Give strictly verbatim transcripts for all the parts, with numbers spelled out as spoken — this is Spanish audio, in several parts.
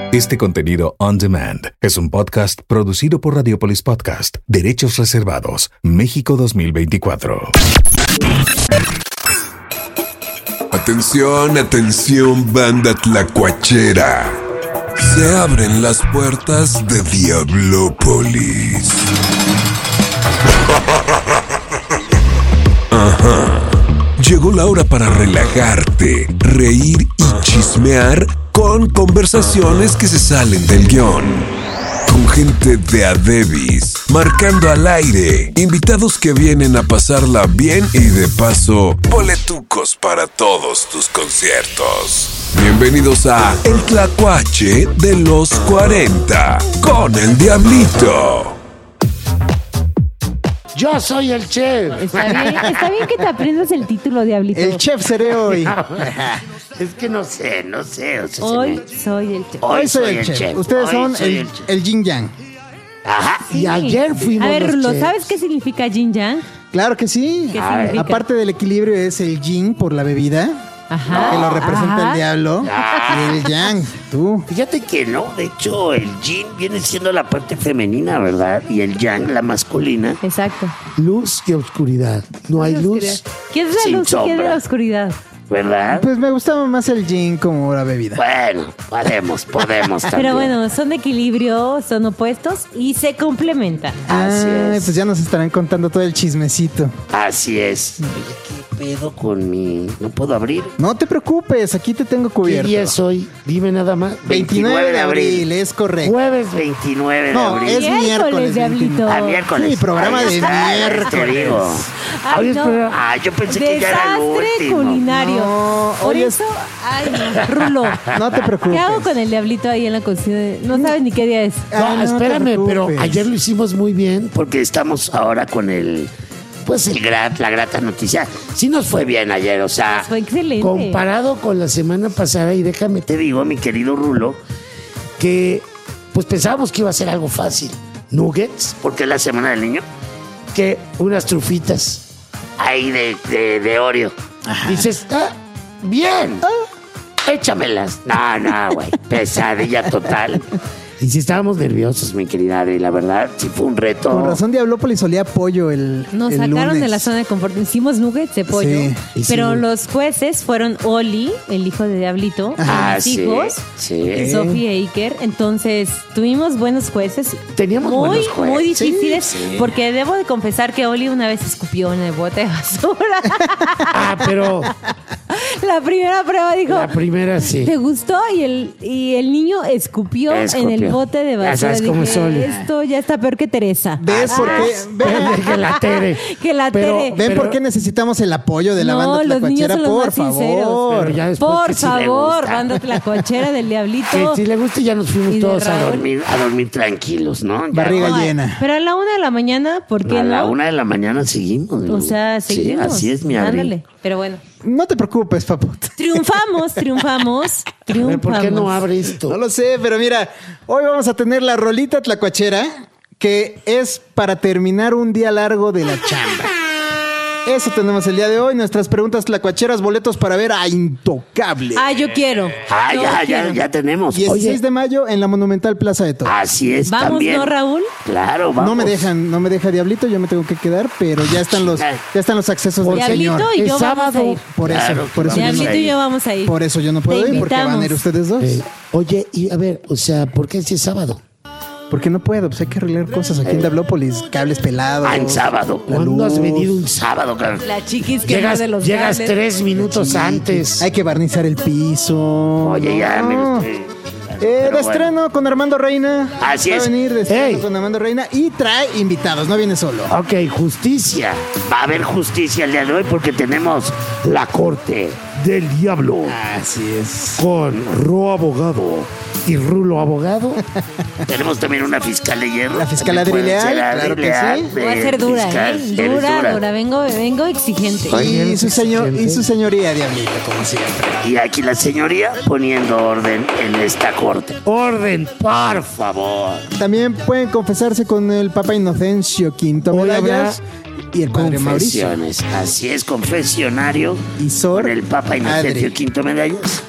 Este contenido on demand es un podcast producido por Radiopolis Podcast. Derechos reservados. México dos mil veinticuatro. Atención, atención, banda tlacuachera. Se abren las puertas de Diablópolis. Ajá. Llegó la hora para relajarte, reír y chismear con conversaciones que se salen del guión. Con gente de a Debis, marcando al aire, invitados que vienen a pasarla bien y de paso, boletucos para todos tus conciertos. Bienvenidos a El Tlacuache de los cuarenta, con el Diablito. Yo soy el chef. Está bien, está bien que te aprendas el título, Diablito. El chef seré hoy. Es que no sé, no sé. O sea, Hoy se me- soy el chef. Hoy Hoy soy el chef. Ustedes Hoy son soy el, el chef. el yin yang. Ajá. Sí. Y ayer fuimos A ver, los Rulo, chefs. ¿sabes qué significa yin yang? Claro que sí. ¿Qué A ver. significa? Aparte del equilibrio es el yin por la bebida, Ajá. que lo representa Ajá. el diablo, Ah. y el yang, tú. Fíjate que no, de hecho el yin viene siendo la parte femenina, ¿verdad? Y el yang, la masculina. Exacto. Luz y oscuridad. No hay luz. ¿Quién es la Sin luz y quién es sombra. la oscuridad? ¿Verdad? Pues me gustaba más el yin como la bebida. Bueno, podemos, podemos también. Pero bueno, son de equilibrio, son opuestos y se complementan. Así Ay, es. pues ya nos estarán contando todo el chismecito. Así es. Oye, ¿qué pedo con mi...? ¿No puedo abrir? No te preocupes, aquí te tengo ¿Qué cubierto. día es hoy? Dime nada más. veintinueve de abril, es correcto. Jueves veintinueve de No, abril. es Miércoles, miércoles. Diablito. veintinueve. Ah, miércoles. Sí, programa Ahí de está, miércoles. te digo. Ay, Oye, no. espera. Ah, yo pensé que ya era el Desastre último. culinario. No, Por hoy es- eso, ay, no. Rulo. No te preocupes. ¿Qué hago con el Diablito ahí en la cocina? No sabes ni qué día es. Ah, No, no te espérame, pero preocupes. ayer lo hicimos muy bien. Porque estamos ahora con el... Pues el grat, la grata noticia. Sí nos fue bien ayer, o sea... Fue excelente. Comparado con la semana pasada, y déjame Te digo, mi querido Rulo, que pues pensábamos que iba a ser algo fácil. Nuggets, porque es la semana del niño. que unas trufitas. Ahí de, de, de Oreo. Dices, ah, bien. Échamelas. No, no, güey. Pesadilla total. Y sí estábamos nerviosos, mi querida Adri, la verdad. Sí fue un reto. Con razón Diablópolis olía pollo el Nos el sacaron lunes. de la zona de confort. Hicimos nuggets de pollo. Sí, pero hicimos. los jueces fueron Oli, el hijo de Diablito, Ah, mis sí, hijos, sí. y Sofía e Iker. Entonces, tuvimos buenos jueces. Teníamos muy, buenos jueces. muy difíciles. Sí, sí. Porque debo de confesar que Oli una vez escupió en el bote de basura. Ah, pero La primera prueba dijo, la primera sí. ¿te gustó? Y el, y el niño escupió, Escupió. en el bote de Ya basura. sabes cómo Dije, es Oli. esto ya está peor que Teresa. ¿Ves por qué? ¿Ven, Que la Tere. Que la Pero- Tere. ven Pero- por qué necesitamos el apoyo de la No, banda los niños tlacuachera? son los Por más sinceros. favor. Pero ya después Por que sí le favor, gusta. banda tlacuachera del Diablito. Que si le gusta, ya nos Y fuimos de todos a Raúl. dormir. Dormir, a dormir tranquilos, ¿no? Ya, Barriga Ay, llena. Pero a la una de la mañana, ¿por qué a no? la una de la mañana seguimos. O ¿no? sea, seguimos. Sí, así es, mi Adri. Ándale. Pero bueno, No te preocupes, paput. triunfamos, triunfamos, A triunfamos. ver, ¿por qué no abre esto? No lo sé, pero mira, hoy vamos a tener la rolita tlacuachera, que es para terminar un día largo de la chamba. Eso tenemos el día de hoy. Nuestras preguntas tlacuacheras, boletos para ver a Intocable. Ah, yo quiero. Ah, Yo ya, ya, quiero. ya tenemos. dieciséis Oye, de mayo en la Monumental Plaza de Toros. así es Vamos, también. ¿no, Raúl? Claro, vamos. No me dejan, no me deja Diablito, yo me tengo que quedar, pero ya están los, ya están los accesos del Diablito señor. y yo Es vamos a sábado. ir. Por eso, Claro, por eso, yo Diablito no, y yo vamos a ir. por eso yo no puedo Te ir, porque van a ir invitamos. ustedes dos. Eh, oye, y a ver, o sea, ¿por qué si es sábado? Porque no puedo, pues hay que arreglar cosas aquí en Diablópolis, cables pelados. Ah, en sábado. la ¿Cuándo has luz. venido un sábado, cabrón? La chiquis que Llegas, muerde los llegas cables. tres minutos antes. Hay que barnizar el piso. Oye, ya me lo No. estoy... Eh, Pero de bueno. estreno con Armando Reina. Así Va es. a venir de estreno Ey. con Armando Reina y trae invitados, no viene solo. Ok, justicia. Va a haber justicia el día de hoy porque tenemos la corte del diablo Así es. Con Ro Abogado y Rulo Abogado. Tenemos también una fiscal de hierro. La fiscal También puede Adri ser Leal, Adri claro que Leal, sí. de Voy a ser dura, fiscal. ¿eh? Eres Dura, dura. Vengo, vengo exigente. Oye, Y su, señor, y exigente. su señoría, Diablito, como siempre. Y aquí la señoría poniendo orden en esta corte. Orden, Por favor. También pueden confesarse con el Papa Inocencio Quinto Hoy Medallas y el Padre Mauricio. Confesiones. Así es, confesionario. Y Sor con el Papa Inocencio Adri. Quinto Medallas.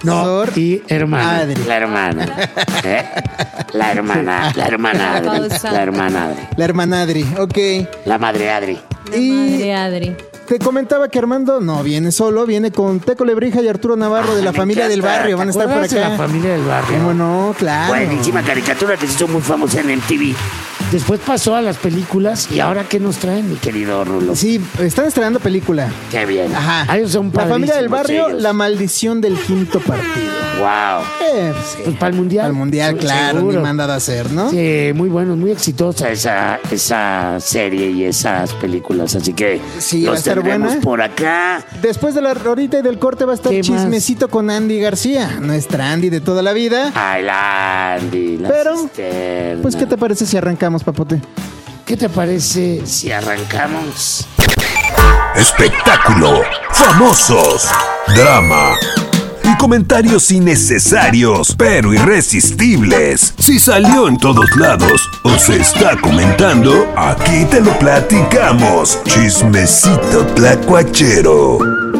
No, Sor y hermana. Adri. La hermana. ¿Eh? La hermana, la hermana Adri. Pausa. La hermana Adri. La hermana Adri, ok. La madre Adri. La Y- madre Adri. Te comentaba que Armando no viene solo, viene con Teco Lebrija y Arturo Navarro de la Me familia del encanta. barrio. Van a ¿Te estar por acuerdas de acá. La familia del barrio. ¿Cómo no? Claro. Buenísima caricatura que se hizo muy famosa en M T V. Después pasó a las películas y ahora ¿qué nos traen, mi querido Rulo? Sí, están estrenando película. Qué bien. Ajá. Ah, ellos son La familia del padrísimos barrio, ellos. la maldición del quinto partido. Wow. Eh, sí. Pues para el mundial. Al mundial, Se- claro, seguro. ni mandada a hacer, ¿no? Sí, muy bueno, muy exitosa esa, esa serie y esas películas. Así que Sí, va a los estar tendremos buena. por acá. Después de la rolita y del corte va a estar ¿Qué más? chismecito con Andy García, nuestra Andy de toda la vida. Ay, la Andy, la Pero, cisterna. Pues, ¿qué te parece si arrancamos, papote? ¿Qué te parece si arrancamos? Espectáculo, famosos, drama y comentarios innecesarios pero irresistibles. Si salió en todos lados o se está comentando, aquí te lo platicamos. Chismecito tlacuachero.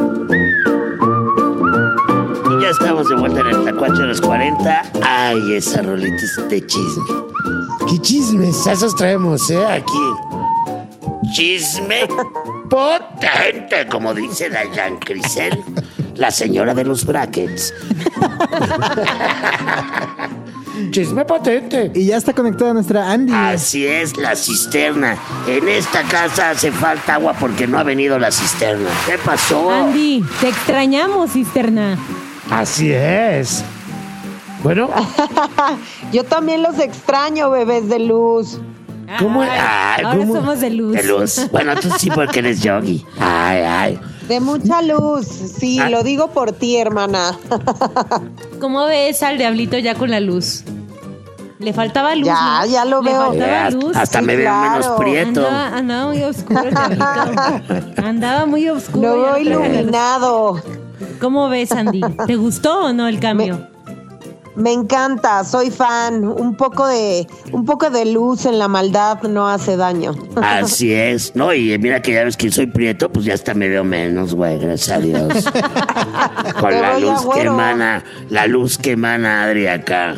Y ya estamos de vuelta en el Tacuache de los cuarenta. Ay, esa rolita es de chisme. ¿Qué chismes? Esos traemos, ¿eh? Aquí. Chisme potente, como dice Dayan Crisel, la señora de los brackets. Chisme potente. Y ya está conectada nuestra Andy. Así es, la cisterna. En esta casa hace falta agua porque no ha venido la cisterna. ¿Qué pasó? Andy, te extrañamos, cisterna. Así es. Bueno, Yo también los extraño, bebés de luz. ¿cómo? Ay, Ay, ahora ¿cómo? somos de luz. De luz. Bueno, tú sí porque eres yogi. Ay, ay. De mucha luz. Sí, Ah. lo digo por ti, hermana. ¿Cómo ves al diablito ya con la luz? Le faltaba luz. Ya, ¿no? ya lo Le veo. faltaba Eh, luz. hasta sí, me veo claro. menos prieto. Andaba, andaba muy oscuro el diablito. Andaba muy oscuro. Lo ya veo no traía la luz. iluminado. ¿Cómo ves, Andy? ¿Te gustó o no el cambio? Me encanta, soy fan. Un poco de, un poco de luz en la maldad no hace daño. Así es. No, y mira que ya ves que soy prieto, pues ya hasta me veo menos, güey, gracias a Dios. Con Te la voy luz a que güero. emana, la luz que emana Adri acá.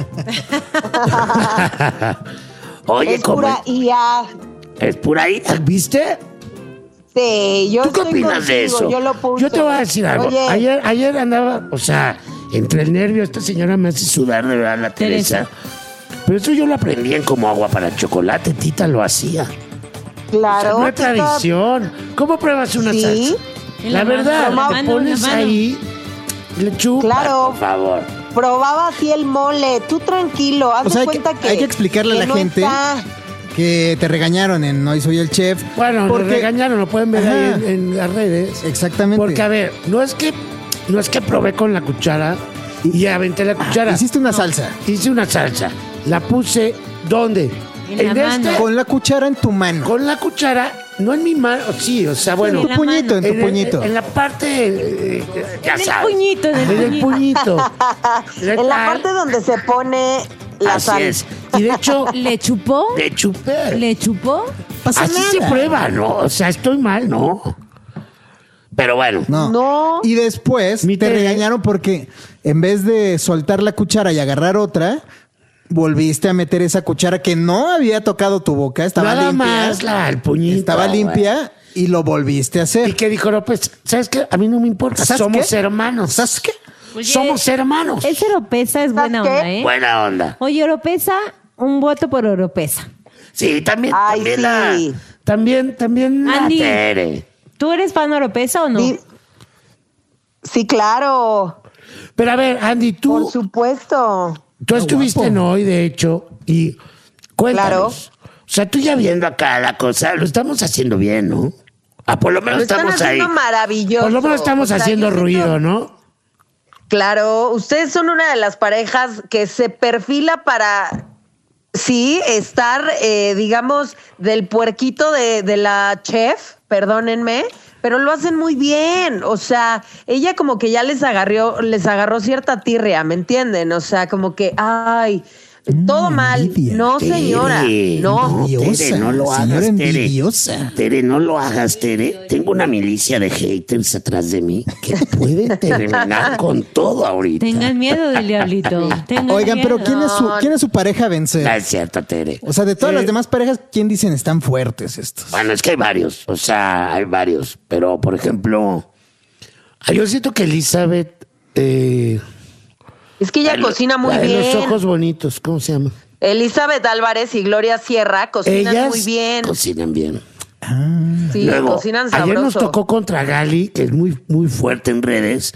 Oye, es ¿cómo? pura I A. Es pura I A, ¿viste? Sí, yo ¿Tú qué estoy opinas de contigo, eso? Yo lo puse. Yo te voy a decir algo. Oye, Ayer, ayer andaba, o sea, entre el nervio, esta señora me hace sudar de verdad, la Teresa. Teresa. Pero eso yo lo aprendí en como agua para chocolate. Tita lo hacía. O sea, claro. no es Tita, tradición. ¿Cómo pruebas una Sí. salsa? En La la mano, verdad, en la la mano, pones en la mano. ahí, le chupas, Claro. por favor. Probaba así el mole. Tú tranquilo. Haz O sea, de hay que- cuenta que, hay que explicarle a que la no gente. está. Que te regañaron en Hoy Soy el Chef. Bueno, porque- lo regañaron, lo pueden ver Ajá. ahí en, en las redes. Exactamente. Porque, a ver, no es que, no es que probé con la cuchara y aventé la cuchara. Hiciste una salsa. Hice una salsa. La puse, ¿dónde? En la mano. Con la cuchara en tu mano. Con la cuchara, no en mi mano, sí, o sea, bueno. en tu la puñito, mano. en tu en, el- puñito. en la parte, eh, eh, ya En el sabes. puñito, en el En el puñito. En la parte donde se pone la Así sal. es. Y de hecho, ¿Le chupó? de chupé. ¿Le chupó? Pasa Así nada. se prueba, ¿no? O sea, estoy mal, ¿no? Pero bueno. No. No. Y después Mi te té. regañaron porque en vez de soltar la cuchara y agarrar otra, volviste a meter esa cuchara que no había tocado tu boca, estaba Nada limpia. más la, el puñito. estaba güey. limpia y lo volviste a Y hacer. que dijo López, ¿sabes qué? A mí no me importa. ¿Sabes Somos qué? hermanos. ¿Sabes qué? Oye, Somos hermanos. Ese Oropesa es buena ¿Sabes qué? onda, ¿eh? Buena onda. Oye, Oropesa, un voto por Oropesa. Sí, también, Ay, también sí. la. También, también la Andy. Tere. ¿Tú eres fan de Oropesa o no? Sí, sí, claro. Pero a ver, Andy, Por tú, supuesto. tú estuviste guapo. en hoy, de hecho, y cuéntanos. O sea, tú ya viendo acá la cosa, lo estamos haciendo bien, ¿no? Ah, por lo menos Lo están estamos ahí. haciendo maravilloso. Por lo menos estamos O sea, haciendo yo siento- ruido, ¿no? Claro, ustedes son una de las parejas que se perfila para, sí, estar, eh, digamos, del puerquito de, de la chef, perdónenme, pero lo hacen muy bien. O sea, ella como que ya les agarró, les agarró cierta tirria, ¿me entienden? O sea, como que, ay, Todo mal. envidia. No, señora. Tere, No. Envidiosa, Tere, no lo señora hagas, Tere. envidiosa. Tere, no lo hagas, Tere. Tengo una milicia de haters atrás de mí que pueden terminar con todo ahorita. Tengan miedo del diablito. Tengan Oigan, pero miedo. ¿quién es su, No. quién es su pareja a vencer? No es cierto, Tere. O sea, de todas las demás parejas, ¿quién dicen están fuertes estos? Bueno, es que hay varios. O sea, hay varios. Pero, por ejemplo, ah, yo siento que Elizabeth... Eh, Es que ella la- cocina muy la de bien. los ojos bonitos, ¿cómo se llama? Elizabeth Álvarez y Gloria Sierra cocinan Ellas muy bien. cocinan bien. Sí, Luego, cocinan ayer nos sabroso. tocó contra Gali, que es muy, muy fuerte en redes.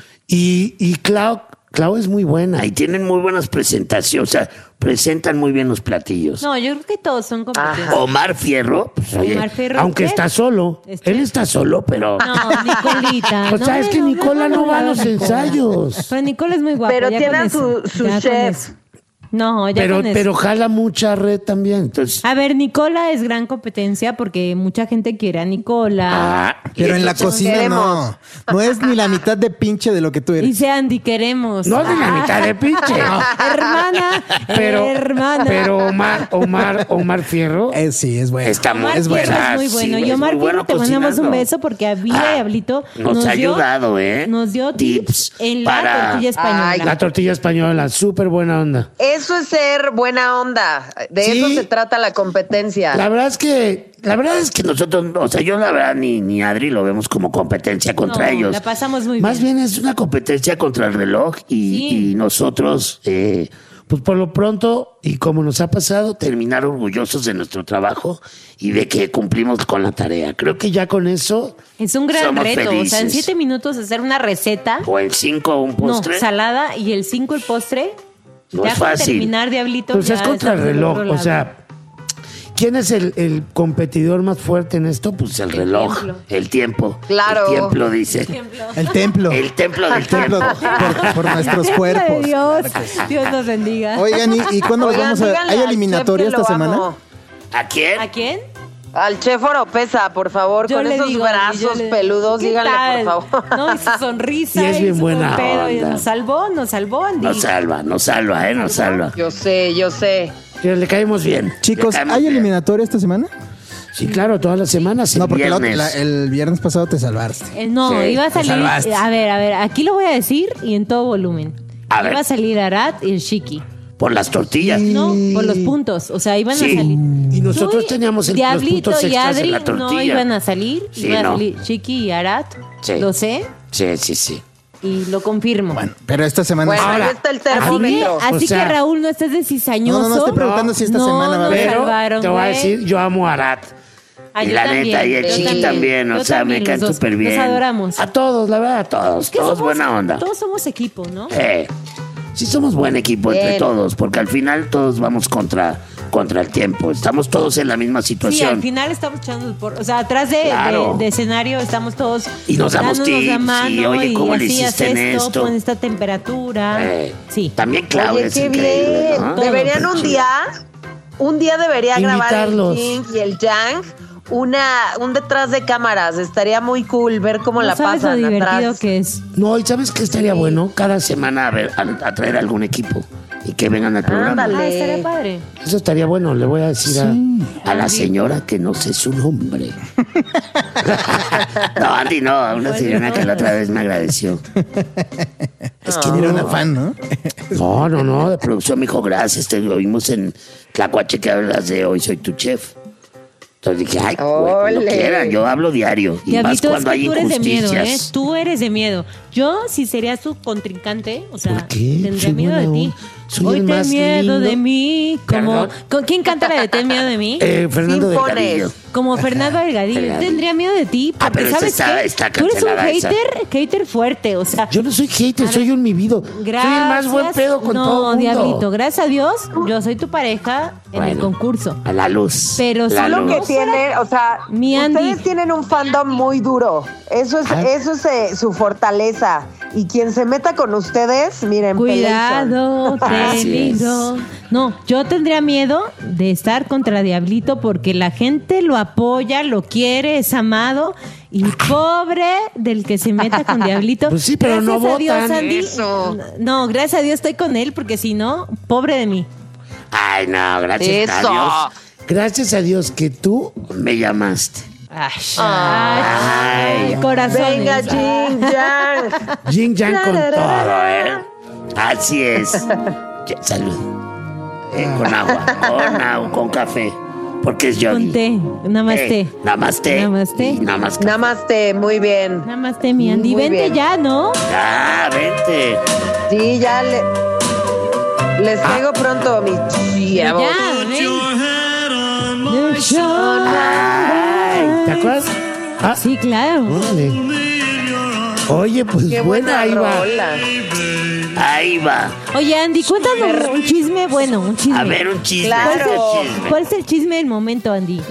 Y, y Clau, Clau es muy buena y tienen muy buenas presentaciones. O sea, presentan muy bien los platillos. No, yo creo que todos son competentes. Omar Fierro, pues, oye, Omar Fierro, aunque ¿qué? está solo, Este- él está solo, pero... No, Nicolita. O sea, no es me- que no me Nicola no va a los Nicola. ensayos. Pero Nicola es muy guapo. Pero ya tienen con eso, su- su ya con chef. eso. No, ya Pero, con eso. pero jala mucha red también. Entonces, A ver, Nicola es gran competencia porque mucha gente quiere a Nicola. ah, Pero en la entonces- cocina queremos. no. No es ni la mitad de pinche de lo que tú eres. Dice Andy, queremos. No de la mitad de pinche. Hermana, Pero, hermana. pero Omar, Omar, Omar Fierro Eh, sí, es bueno. está muy, Omar es Fierro buena. es muy sí, bueno. y es Omar muy bueno Fierro, te mandamos un cocinando. beso porque a Vida Ah, y Hablito nos ha dio- ayudado, ¿eh? Nos dio tips, Tips en la para- tortilla española. Ay, La tortilla española, súper buena onda. Eso es ser buena onda. De Sí. eso se trata la competencia. La verdad es que, la verdad es que nosotros, o sea, yo la verdad ni, ni Adri lo vemos como competencia contra No, ellos. la pasamos muy Más bien. bien es una competencia contra el reloj y, Sí. y nosotros, eh, pues por lo pronto, y como nos ha pasado, terminar orgullosos de nuestro trabajo y de que cumplimos con la tarea. Creo que ya con eso Es un gran somos reto. O sea, en felices. siete minutos hacer una receta. O en cinco un postre. No, salada y el cinco el postre. No ya es con fácil. terminar, Diablito. Pues ya es contra el estamos del reloj. otro O lado. sea, ¿quién es el, el competidor más fuerte en esto? Pues el reloj, tiempo. el tiempo. Claro. El tiempo, dice. El templo. El templo del El templo tiempo. por, por nuestros Templo de cuerpos. Dios, Dios nos bendiga. Oigan, ¿y, y cuándo los Oigan, vamos a...? díganle ¿Hay al eliminatoria chef que esta lo semana? amo. ¿A quién? ¿A quién? Al chef Oropesa, por favor, Yo con le esos digo, brazos yo le- peludos, ¿Qué díganle, tal? por favor. No, y su sonrisa. Y es bien su buena buen pedo, y onda. Nos salvó, nos salvó, Andy. Nos salva, nos salva, ¿eh? Nos salva. Yo sé, yo sé. Pero le caemos bien. Chicos, le caemos ¿hay bien. eliminatoria esta semana? Sí, claro, todas las semanas. No, el porque la- viernes. la- el viernes pasado te salvaste. Eh, no, Sí, iba a te salir. salvaste. A ver, a ver, aquí lo voy a decir y en todo volumen. A iba ver. a salir Arat y el Shiki. Por las tortillas. No, por los puntos. O sea, iban Sí. a salir. Y nosotros Tú teníamos el- los Diablito puntos y extras en Adri la no tortilla. iban a salir. Sí, iba a no. salir Shiki y Arat. Sí. Lo sé Sí, sí, sí. y lo confirmo. Bueno, pero esta semana... Bueno, Ahora, ahí está el así que, termómetro. así O sea- que Raúl, no estés de cizañoso. No, no, no, estoy preguntando si esta No, semana va a no, haber. Pero salvaron, te voy a güey. decir, yo amo a Arat. Ah, y yo la también, neta, y el yo Chiqui también, también, o yo sea, también, me caen los dos. súper bien. Los adoramos. A todos, la verdad, a todos. Es que Todos somos- buena onda. Todos somos equipo, ¿no? Eh, sí somos buen equipo entre Bien. todos, porque al final todos vamos contra, contra el tiempo. Estamos todos en la misma Sí, situación. al final estamos echando el por... O sea, atrás de, Claro. de- de escenario estamos todos Y nos damos dándonos la tips, mano y, oye, ¿cómo le así, hiciste haz en esto, esto? pon esta temperatura. Eh, Sí. También Claudia Oye, es qué increíble, bien. ¿no? Deberían un día, un día debería grabar el Invitarlos. King y el Yang una, un detrás de cámaras. Estaría muy cool ver cómo No la sabes lo pasan divertido atrás. que es. No, ¿y sabes qué estaría bueno? Cada semana a, ver, a, a traer algún equipo y que vengan al programa. Ándale. Ah, estaría padre. Eso estaría bueno. Le voy a decir a, a la señora que no sé su nombre. No, Andy, no. A una señora que la otra vez me agradeció. Es que era una fan, ¿no? No, no, no. De producción me dijo, gracias. Te lo vimos en Tlacuache que hablas de Hoy Soy Tu Chef. Entonces dije, ay, güey, cuando Ole. quieran. Yo hablo diario. Y más Diablito, es cuando que hay tú eres de miedo, ¿eh? injusticias. Tú eres de miedo. Yo, si sería su contrincante, o sea, ¿Por qué? tendría Soy miedo de buena ti. onda. Soy Hoy el ten más miedo lindo. de mí. Como, Perdón. ¿con quién canta la de Ten miedo de mí? Eh, Fernando Sinfones. Delgadillo. Como Fernando Delgadillo. Yo Delgadillo. tendría miedo de ti. Ah, Porque, pero esa ¿sabes está- qué? está Tú eres un cancelada esa. hater, hater fuerte. O sea, Yo no soy hater, soy un vivido. gracias. Soy el más buen pedo con no, todo el mundo. Diablito, gracias a Dios, yo soy tu pareja en el Bueno, concurso. A la luz. Pero la solo luz. Que tiene, o sea, Mi Andy. ustedes tienen un fandom muy duro. Eso es, Ah. eso es eh, su fortaleza. Y quien se meta con ustedes, miren, Cuidado, Así peligro. No, yo tendría miedo de estar contra Diablito porque la gente lo apoya, lo quiere, es amado. Y pobre del que se meta con Diablito. Pues sí, pero no Gracias a Dios, votan. Andy. Eso. No, gracias a Dios estoy con él porque si no, pobre de mí. Ay, no, gracias Eso. a Dios. Gracias a Dios que tú me llamaste. Ay, Ay. corazones. Venga, Jin Yang. Yin Yang con todo, ¿eh? Así es. Ya, salud. Eh, con agua, con agua, con café. Porque es yogi. Con té, namaste. Eh, namaste. Namaste. Y namaste. Namaste, muy bien. Namaste, mi Andy. Muy Vente bien. ya, ¿no? Ah, vente. Sí, ya le, les traigo pronto mis Ya, chavos. ven. Ay, ¿te acuerdas? Ah, Sí, claro. órale. Oye, pues Qué bueno, buena ahí va. rola. Ahí va. Oye, Andy, cuéntanos un chisme bueno, un chisme. A ver, un chisme. Claro. ¿Cuál es, un el, chisme. cuál es el chisme del momento, Andy?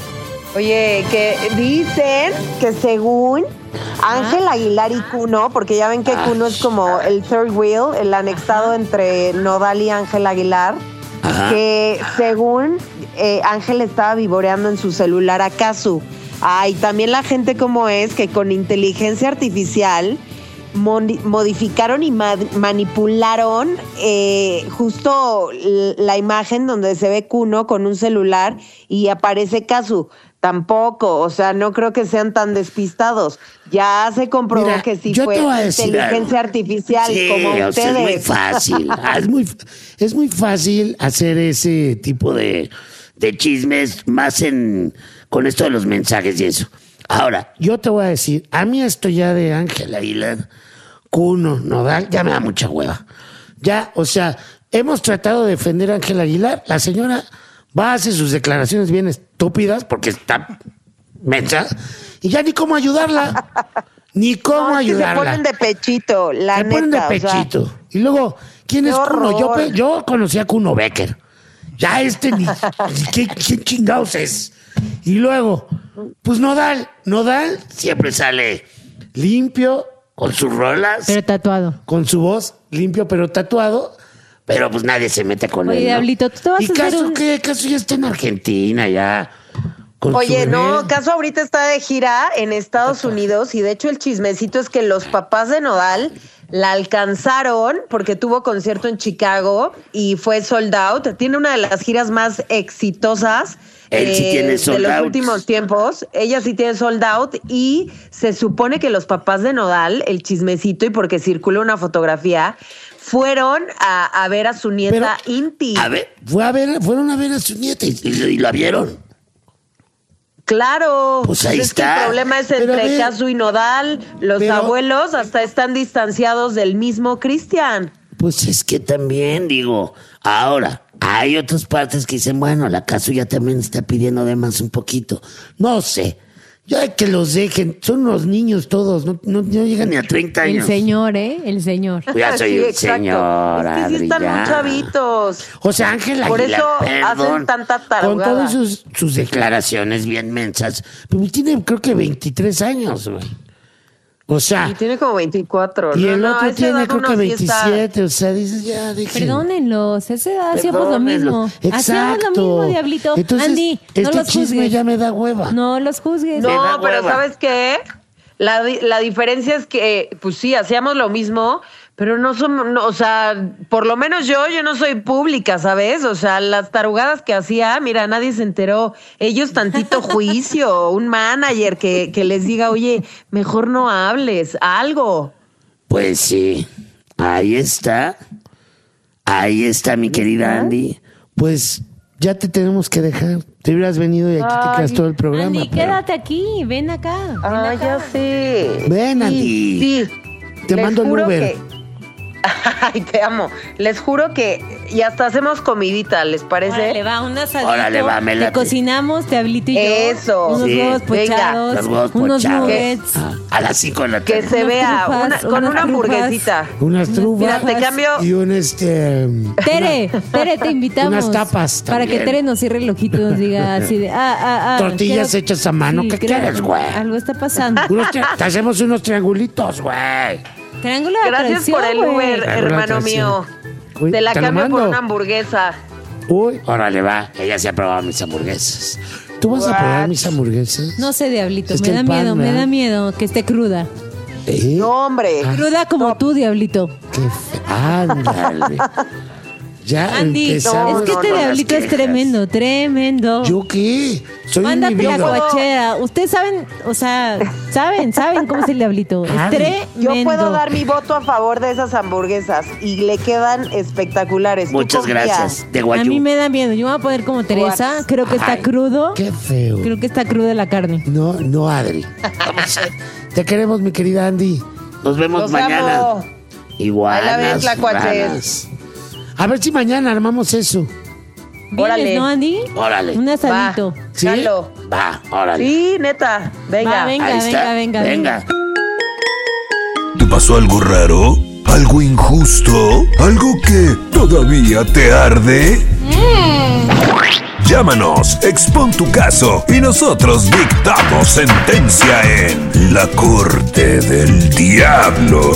Oye, que dicen que según Ángel Aguilar y Kuno, porque ya ven que Kuno es como el third wheel, el anexado entre Nodal y Ángel Aguilar, Ajá. que según eh, Ángel estaba vivoreando en su celular a Kazu. Ay, también la gente como es que con inteligencia artificial modi- modificaron y ma- manipularon eh, justo l- la imagen donde se ve Kuno con un celular y aparece Kazu. Tampoco, o sea, no creo que sean tan despistados. Ya se comprobó Mira, que sí yo fue te voy a decir inteligencia algo. artificial, Sí, como o sea, ustedes. es muy fácil. Ah, es, muy, es muy fácil hacer ese tipo de, de chismes, más en con esto de los mensajes y eso. Ahora, yo te voy a decir, a mí esto ya de Ángel Aguilar, Kuno, Nodal, ya me da mucha hueva. Ya, o sea, hemos tratado de defender a Ángel Aguilar, la señora va a hacer sus declaraciones bien estúpidas porque está mensa y ya ni cómo ayudarla, ni cómo No, es que se ayudarla. ponen de pechito, la Se neta. ponen de o sea, pechito. Y luego, ¿quién qué es Kuno? Yo, horror. pe- yo conocí a Kuno Becker. Ya este ni, ni qué, quién chingados es. Y luego, pues Nodal. Nodal siempre sale limpio, con sus rolas, Pero tatuado. con su voz, limpio pero tatuado. Pero pues nadie se mete con Oye, él. ¿no? Diablito, ¿tú te vas ¿Y a hacer caso un- qué? ¿Caso ya está en Argentina ya? con su Oye, bebé? no, Caso ahorita está de gira en Estados Unidos y de hecho el chismecito es que los papás de Nodal la alcanzaron porque tuvo concierto en Chicago y fue sold out. Tiene una de las giras más exitosas Él sí tiene de sold los out. últimos tiempos. Ella sí tiene sold out y se supone que los papás de Nodal, el chismecito y porque circula una fotografía, fueron a, a ver a su nieta Pero, Inti. A ver, fue a ver, fueron a ver a su nieta y, y- y la vieron. Claro, Pues ahí es que está. el problema es Pero a entre ver, Casu y Nodal. Los pero- abuelos hasta están distanciados del mismo Cristian. Pues es que también, digo, ahora, hay otras partes que dicen, bueno, la Casu ya también está pidiendo de más un poquito. No sé, ya que los dejen, son unos niños todos, no, no, no llegan ni a treinta El años. señor, ¿eh? El señor. Ya soy Sí, un exacto. señor, Es que sí Adri, están ya. muy chavitos. O sea, Ángel Por Aguilar, eso perdón, hacen tanta con tarugada. todas sus, sus declaraciones bien mensas, pero tiene creo que veintitrés años, güey. O sea, Y tiene como veinticuatro. y No, el no, a otro esa tiene edad creo uno que sí está- veintisiete, o sea, dices, ya, dejen. Perdónenlos, a esa edad hacíamos lo Perdónenlos. mismo. Hacíamos lo mismo, Diablito. Entonces, Andy, no este los chisme juzgues. ya me da hueva. No los juzgues. Me da No, pero hueva. ¿sabes qué? La, di- la diferencia es que, pues sí, hacíamos lo mismo, pero no somos, no, o sea, por lo menos yo, yo no soy pública, ¿sabes? O sea, las tarugadas que hacía, mira, nadie se enteró. Ellos tantito juicio, un manager que, que les diga, oye, mejor no hables, algo. Pues sí, ahí está. Ahí está, mi querida Andy. Pues ya te tenemos que dejar. Te hubieras venido y aquí te Ay, quedas todo el programa. Andy, pero- quédate aquí, ven acá. ven Ah, acá. ya sé. Ven, Andy. Sí, sí. Te Les mando el juro Uber. que- Ay, te amo. Les juro que y hasta hacemos comidita, ¿les parece? Órale, va, un asadito. Órale, va, me Te late. cocinamos, Diablito y yo. Eso. Unos Sí. huevos Venga. pochados, Los huevos unos pochados. nuggets. Ah, a las cinco de la Que tarde. se Unas vea trufas, una- con unas una trufas. hamburguesita. Unas trufas. Mira, te cambio. Y un este. Tere, Tere, te invitamos. Unas tapas Para también. que Tere nos cierre el ojito y nos diga así de, ah, ah, ah. Tortillas quiero- hechas a mano. ¿Qué creo- quieres, güey? Algo está pasando. Unos tri- te hacemos unos triangulitos, güey. Triángulo de Gracias atracción, por el güey. Uber, Triángulo de hermano atracción. mío. Uy, Te la te lo cambio por mando. una hamburguesa. Uy, órale, va. Ella se ha probado mis hamburguesas. ¿Tú vas a probar mis hamburguesas? No sé, Diablito, Es me que da el pan, miedo, me ¿verdad? da miedo que esté cruda. ¿Eh? No, hombre. Ah. Cruda como tú, Diablito. Qué fe- Ándale. Ya Andy, empezamos es que este con las diablito es quejas. tremendo, tremendo. ¿Yo qué? Soy un Mándate la niño. coachera. Ustedes saben, o sea, saben, saben cómo es el diablito. Es Andy. tremendo. Yo puedo dar mi voto a favor de esas hamburguesas y le quedan espectaculares. ¿Tú Muchas confía? gracias. De A guayú. mí me da miedo. Yo me voy a poner como Teresa. Creo que está Ay, crudo. Qué feo. Creo que está cruda la carne. No, no, Adri. Vamos a- Te queremos, mi querida Andy. Nos vemos Los mañana. amo. Igual. Ahí la ves, tlacuaches. A ver si mañana armamos eso. Órale. ¿Vienes, no, Andy? Órale. Un asadito. ¿Sí? Jalo. Va, órale. Sí, neta. Venga. Va, venga, Ahí está. venga, venga, Venga. ¿Te pasó algo raro? ¿Algo injusto? ¿Algo que todavía te arde? Llámanos, expon tu caso y nosotros dictamos sentencia en La Corte del Diablo.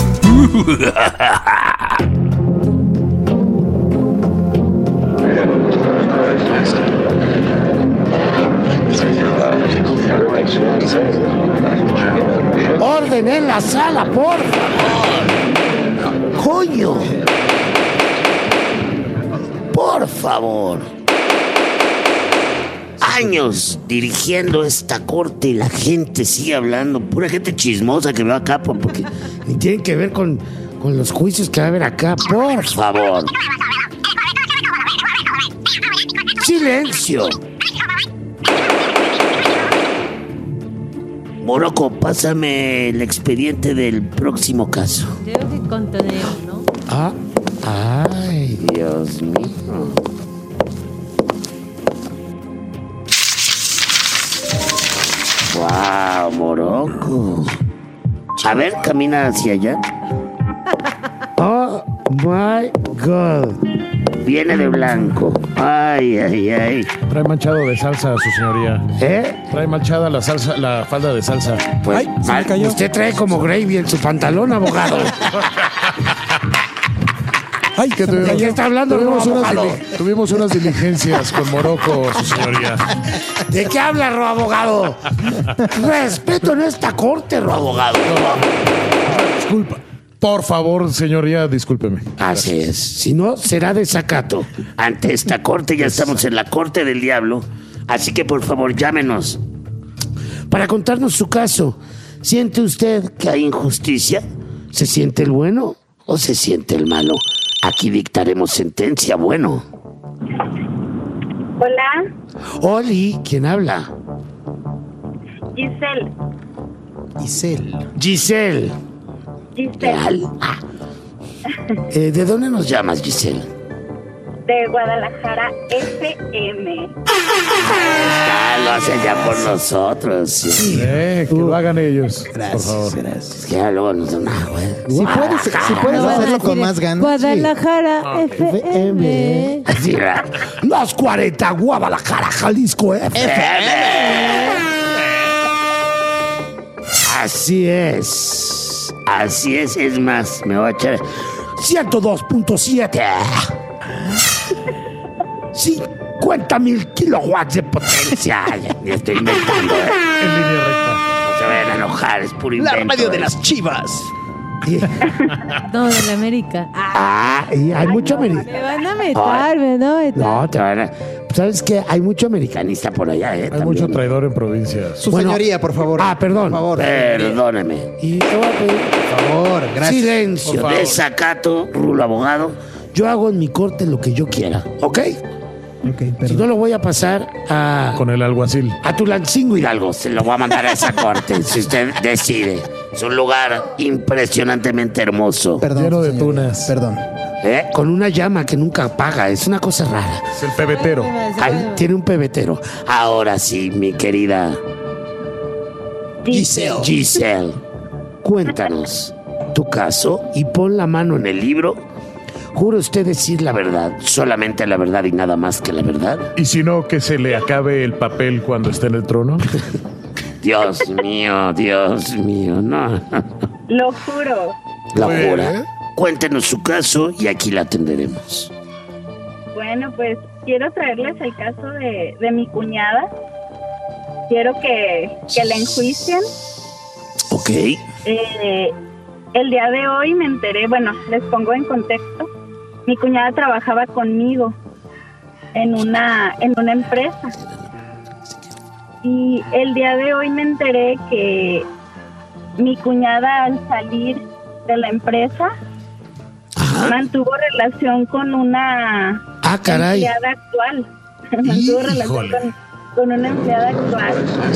Orden en la sala, por favor. Coño. Por favor. Años dirigiendo esta corte y la gente sigue hablando. Pura gente chismosa que veo acá por- porque ni tienen que ver con, con los juicios que va a haber acá. Por favor. Silencio. Morocco, pásame el expediente del próximo caso. Tengo que contener, ¿no? Ah, ay, Dios mío. Wow, Morocco. A ver, camina hacia allá. Oh my God. Viene de blanco. Ay, ay, ay. Trae manchado de salsa, su señoría. ¿Eh? Trae manchada la salsa, la falda de salsa. Pues mal- usted trae como gravy en su pantalón, abogado. Ay, que ¿De qué está hablando, tuvimos, Ro, unas, abogado? dili- tuvimos unas diligencias con Morocco, su señoría. ¿De qué habla, Ro, abogado? Respeto en esta corte, Ro, abogado. Disculpa. Por favor, señoría, discúlpeme. Así es. Si no, será desacato. Ante esta corte, ya estamos en la corte del diablo. Así que, por favor, llámenos para contarnos su caso. ¿Siente usted que hay injusticia? ¿Se siente el bueno o se siente el malo? Aquí dictaremos sentencia. Bueno. Hola, Oli, ¿quién habla? Giselle. Isel. Giselle. Giselle, Real. Ah. Eh, ¿De dónde nos llamas, Giselle? de Guadalajara, F M. Ah, lo hace ya por nosotros. Sí. Eh, que lo hagan ellos, por Gracias, favor. gracias. Es que ya luego nos dan agua. Si puedes, si puedes No, hacerlo así con de más ganas. Guadalajara, F M. Así, ¿verdad? Los cuarenta, Guadalajara, Jalisco, F M. Así es. Así es. Es más, me voy a echar ciento dos punto siete. cincuenta mil kilowatts de potencia. Ya estoy inventando, ¿eh? En línea recta. No se vayan a enojar, es puro invento. ¿eh? chivas. Y- No, de la América. Ah, Ah, y hay mucho americano. me van a meter, me van a meter. No, te van a... ¿Sabes qué? Hay mucho americanista por allá, ¿eh? Hay También. mucho traidor en provincias. Su Bueno. señoría, por favor. Ah, perdón. Por favor. Perdóneme. Y te voy a pedir Por favor, gracias. silencio, Por favor. desacato, rulo abogado. Yo hago en mi corte lo que yo quiera, ¿ok? Ok, Si perdón. no, lo voy a pasar a, Con el alguacil. a Tulancingo Hidalgo. Se lo voy a mandar a esa corte, si usted decide. Es un lugar impresionantemente hermoso, Perdón, Lleno su de señoría. tunas. Perdón. ¿eh? Con una llama que nunca apaga. Es una cosa rara. Es el pebetero. Ay, tiene un pebetero. Ahora sí, mi querida Giselle. Giselle, cuéntanos tu caso y pon la mano en el libro. ¿Jura usted decir la verdad, solamente la verdad y nada más que la verdad? Y si no, que se le acabe el papel cuando esté en el trono. Dios mío, Dios mío, no. Lo juro. La Muy bien, jura. ¿eh? Cuéntenos su caso y aquí la atenderemos. Bueno, pues quiero traerles el caso de, de mi cuñada. Quiero que, que la enjuicien. Ok. Eh, el día de hoy me enteré, bueno, les pongo en contexto. mi cuñada trabajaba conmigo en una, en una empresa. Y el día de hoy me enteré que mi cuñada, al salir de la empresa, Ajá. mantuvo relación con una Ah, caray. empleada actual. mantuvo relación Híjole. con, con una empleada actual.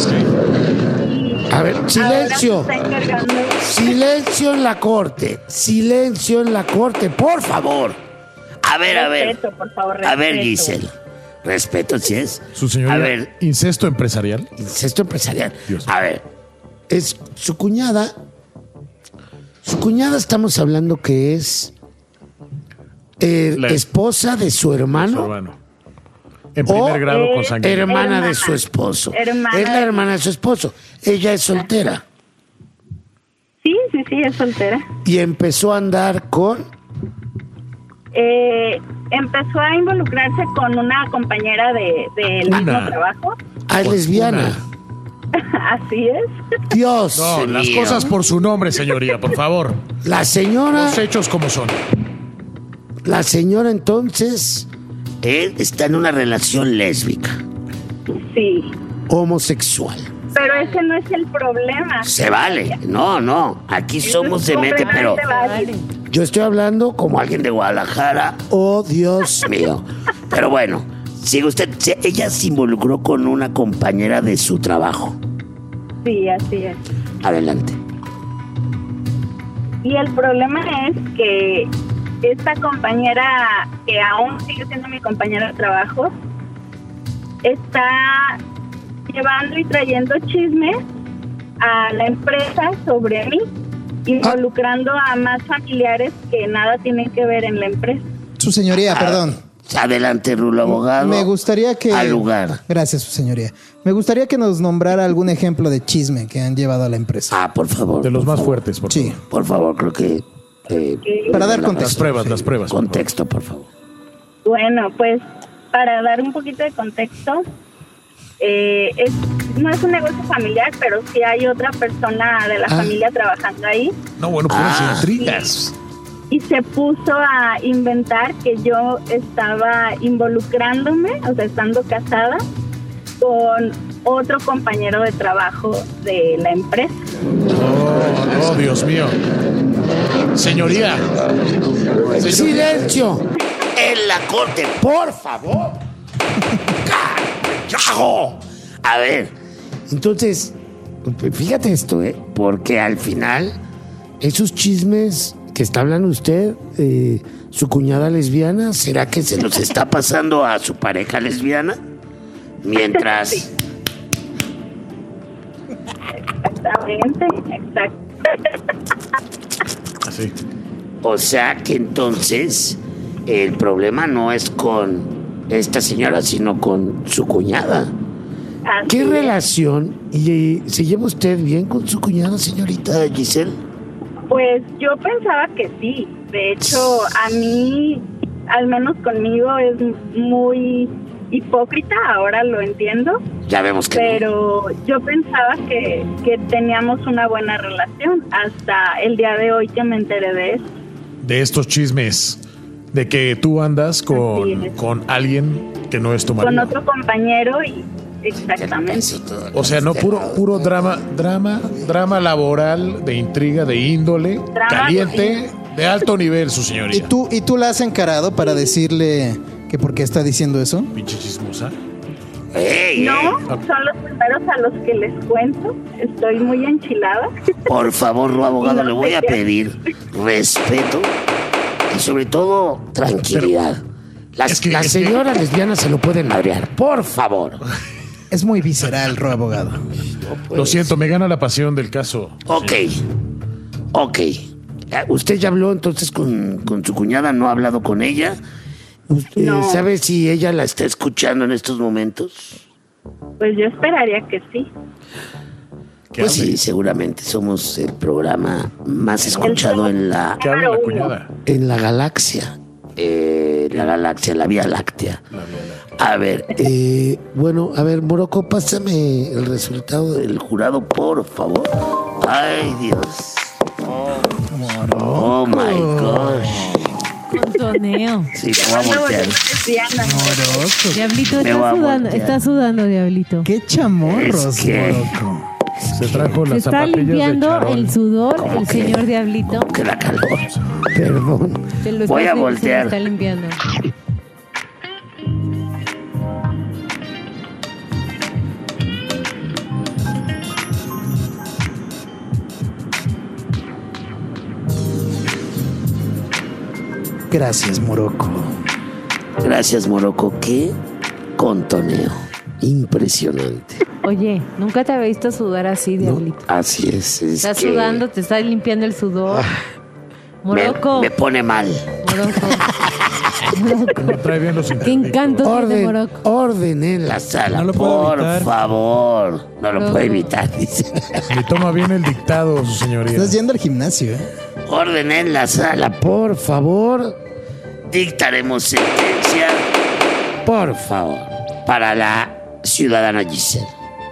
Y A ver, ahora silencio. se está encargando. Silencio en la corte. Silencio en la corte, por favor. A ver, a ver. Respeto, por favor, A ver, respeto. Giselle. Respeto, si es. Su señoría, A ver, incesto empresarial. incesto empresarial. Dios. A ver, es su cuñada. Su cuñada, estamos hablando que es eh, La- esposa de su Su hermano. hermano. En primer O grado eh, con sangre. Hermana Hermana. de su esposo. Hermana Es la de- hermana de su esposo. Ella es soltera. Sí, sí, sí, es soltera. Y empezó a andar con. Eh, empezó a involucrarse con una compañera de, del Una. mismo trabajo. Ah, es Con lesbiana. Así es. Dios No, las mío. cosas por su nombre, señoría, por favor. La señora. Los hechos como son. La señora entonces. Él está en una relación lésbica, Sí. homosexual. Pero ese no es el problema. Se vale. No, no. Aquí Eso somos es de mente, pero. completamente válido. Yo estoy hablando como alguien de Guadalajara. Oh, Dios mío. Pero bueno, sigue usted. Se- Ella se involucró con una compañera de su trabajo. Sí, así es. Adelante. Y el problema es que esta compañera, que aún sigue siendo mi compañera de trabajo, está llevando y trayendo chismes a la empresa sobre mí, involucrando a más familiares que nada tienen que ver en la empresa. Su señoría, perdón. Adelante, Rulo Abogado. Me gustaría que... Al lugar. Gracias, su señoría. Me gustaría que nos nombrara algún ejemplo de chisme que han llevado a la empresa. Ah, por favor. De los por más favor. fuertes, por Sí, favor. Por favor, creo que. eh, para dar la- Las contexto. pruebas, las pruebas. por favor. Contexto, por favor. Bueno, pues para dar un poquito de contexto, eh, es, no es un negocio familiar, pero sí hay otra persona de la Ah. familia trabajando ahí. No, bueno, puras Ah. intrigas. Y se puso a inventar que yo estaba involucrándome, o sea, estando casada, con otro compañero de trabajo de la empresa. Oh, oh, Dios mío. Señoría. ¡Silencio! En la corte, por favor. ¡Carajo! A ver, entonces, fíjate esto, ¿eh? Porque al final, esos chismes que está hablando usted, eh, su cuñada lesbiana, ¿será que se los está pasando a su pareja lesbiana? Mientras. Sí. Exactamente, exacto. Así. O sea que entonces el problema no es con esta señora, sino con su cuñada. Así ¿Qué es. relación? ¿Y eh, se lleva usted bien con su cuñada, señorita Giselle? Pues yo pensaba que sí. De hecho, a mí, al menos conmigo, es muy hipócrita, ahora lo entiendo. Ya vemos que no. Pero yo pensaba que, que teníamos una buena relación hasta el día de hoy que me enteré de eso. De estos chismes. De que tú andas Así con, es. con alguien que no es tu marido. Con otro compañero y exactamente. O sea, no puro puro drama, drama, drama laboral, de intriga, de índole, Drama, caliente, de alto nivel, su ¿Y señoría. tú, ¿Y tú la has encarado para decirle que por qué está diciendo eso? Pinche chismosa. Ey, No, ey, son los primeros a los que les cuento. Estoy muy enchilada. por favor, Ru abogado, No le voy sé a qué. pedir respeto y sobre todo tranquilidad. Las, Es que- las es que- señoras lesbianas se lo pueden madrear, por favor. Es muy visceral, Ro abogado. Lo siento, me gana la pasión del caso. Ok, ok. Eh, ¿Usted ya habló entonces con, con su cuñada? ¿No ha hablado con ella? ¿Usted No. sabe si ella la está escuchando en estos momentos? Pues yo esperaría que sí. ¿Qué Pues hable? sí, seguramente somos el programa más escuchado en la, ¿Qué habla la Número uno. cuñada? en la galaxia. Eh, la galaxia, la Vía Láctea. A ver, eh, bueno, a ver, Morocco, pásame el resultado del jurado, por favor. Ay, Dios. Oh, my gosh. Con todo contoneo. Sí, me voy a voltear. Diablito, Me está voy a sudando, voltear. está sudando, Diablito. Qué chamorros, Es que- Morocco. Se trajo Se las está zapatillas de limpiando charol. el sudor ¿Cómo el que? señor Diablito. Que da calor. Perdón. Se lo Voy está- a se lo voltear. está limpiando. Gracias, Morocco. Gracias, Morocco. Qué contoneo. Impresionante. Oye, nunca te había visto sudar así, ¿No? Diablito. Así es. es Estás que sudando, te estás limpiando el sudor. me, Morocco. me pone mal. Morocco. Morocco. No trae bien los Qué intestinos. encanto tiene Orden, Morocco. orden en la sala, No lo puedo por evitar. favor. No lo No. puedo evitar, dice. Ni toma bien el dictado, su señoría. Estás yendo al gimnasio, ¿eh? Orden en la sala, por favor. Dictaremos sentencia, por favor, para la ciudadana Giselle.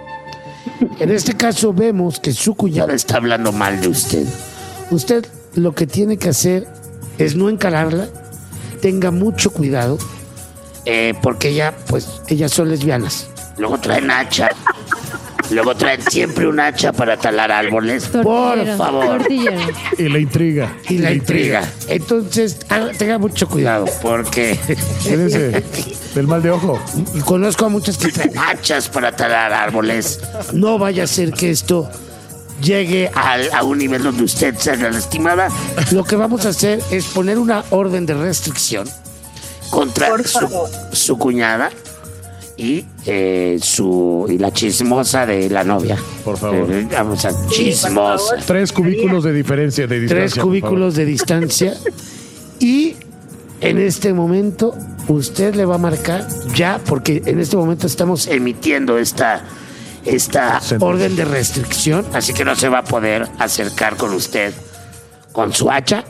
En este caso vemos que su cuñada está hablando mal de usted. Usted lo que tiene que hacer es no encararla. Tenga mucho cuidado, eh, porque ella, pues, ellas son lesbianas. Luego traen hacha. Luego traen siempre un hacha para talar árboles. Por Tortillero, favor. tortillero. Y la intriga. Y la intriga. Entonces, haga- tenga mucho cuidado, porque Quédese del mal de ojo. conozco a muchos que traen hachas para talar árboles. No vaya a ser que esto llegue al- a un nivel donde usted salga lastimada. Lo que vamos a hacer es poner una orden de restricción contra Por su, favor. su cuñada y eh, su y la chismosa de la novia. Por favor. Eh, vamos a chismosa. Tres cubículos de diferencia, de distancia. Tres por cubículos de distancia. Y en este momento usted le va a marcar ya, porque en este momento estamos emitiendo esta, esta Sentencia. orden de restricción, así que no se va a poder acercar con usted con su hacha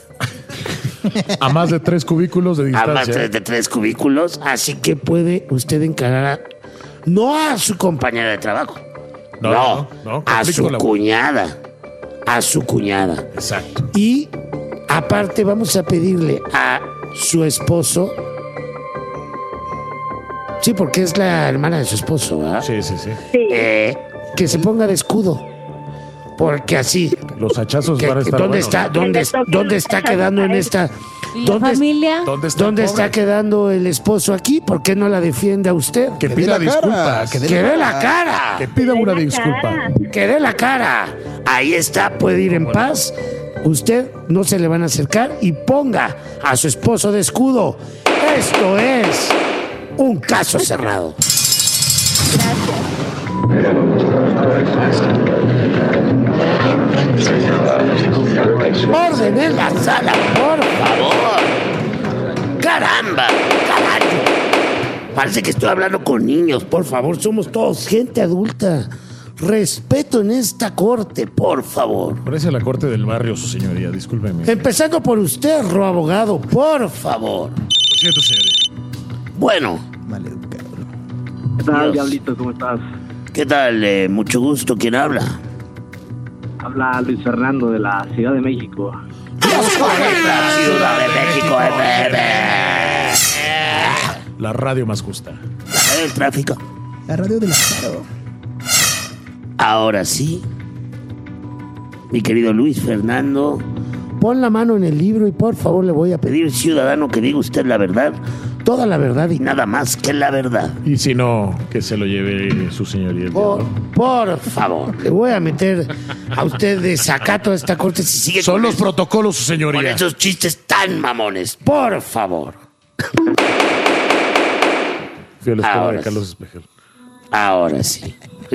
favor. A más de tres cubículos de a distancia. más de, de tres cubículos, así que puede usted encarar a, no a su compañera de trabajo, No, no, no, a conflicto su laboral. cuñada, a su cuñada. Exacto. Y aparte vamos a pedirle a su esposo, sí, porque es la hermana de su esposo, ¿verdad? Sí, sí, sí. Sí. Eh, que se ponga de escudo, porque así, Los hachazos que- van a estar ¿dónde buenos. está, dónde, dónde está quedando en esta, ¿Y la dónde, familia? ¿Dónde está, dónde el está pobre? quedando el esposo aquí? ¿Por qué no la defiende a usted? Que dé pida la cara, disculpas. que Que, dé ¡Que dé la cara! pida una la disculpa. cara. ¡Que dé la cara! Ahí está, puede ir en paz. Usted no se le van a acercar y ponga a su esposo de escudo. Esto es un caso cerrado. Orden en la sala, por favor. Caramba, carajo. Parece que estoy hablando con niños, por favor. Somos todos gente adulta. Respeto en esta corte, por favor. Parece la corte del barrio, su señoría. Discúlpeme. Empezando por usted, Ro abogado, por favor. Lo siento, señoría. Bueno, Maleducado. ¿Qué tal, Dios. Diablito? ¿Cómo estás? ¿qué tal? Eh, mucho gusto. ¿Quién habla? Habla Luis Fernando de la Ciudad de México. La Ciudad de México, F M. La radio más justa. El tráfico. La radio del Azaro. Ahora sí, mi querido Luis Fernando, pon la mano en el libro y por favor le voy a pedir, ciudadano, que diga usted la verdad, toda la verdad y nada más que la verdad. Y si no, que se lo lleve su señoría. el Por, diablo. por favor, le voy a meter a usted de sacato a esta corte si sigue Son con, los es- protocolos, su con señoría. esos chistes tan mamones. Por favor. Fui a la escuela Ahora de Carlos Espejel. Ahora sí.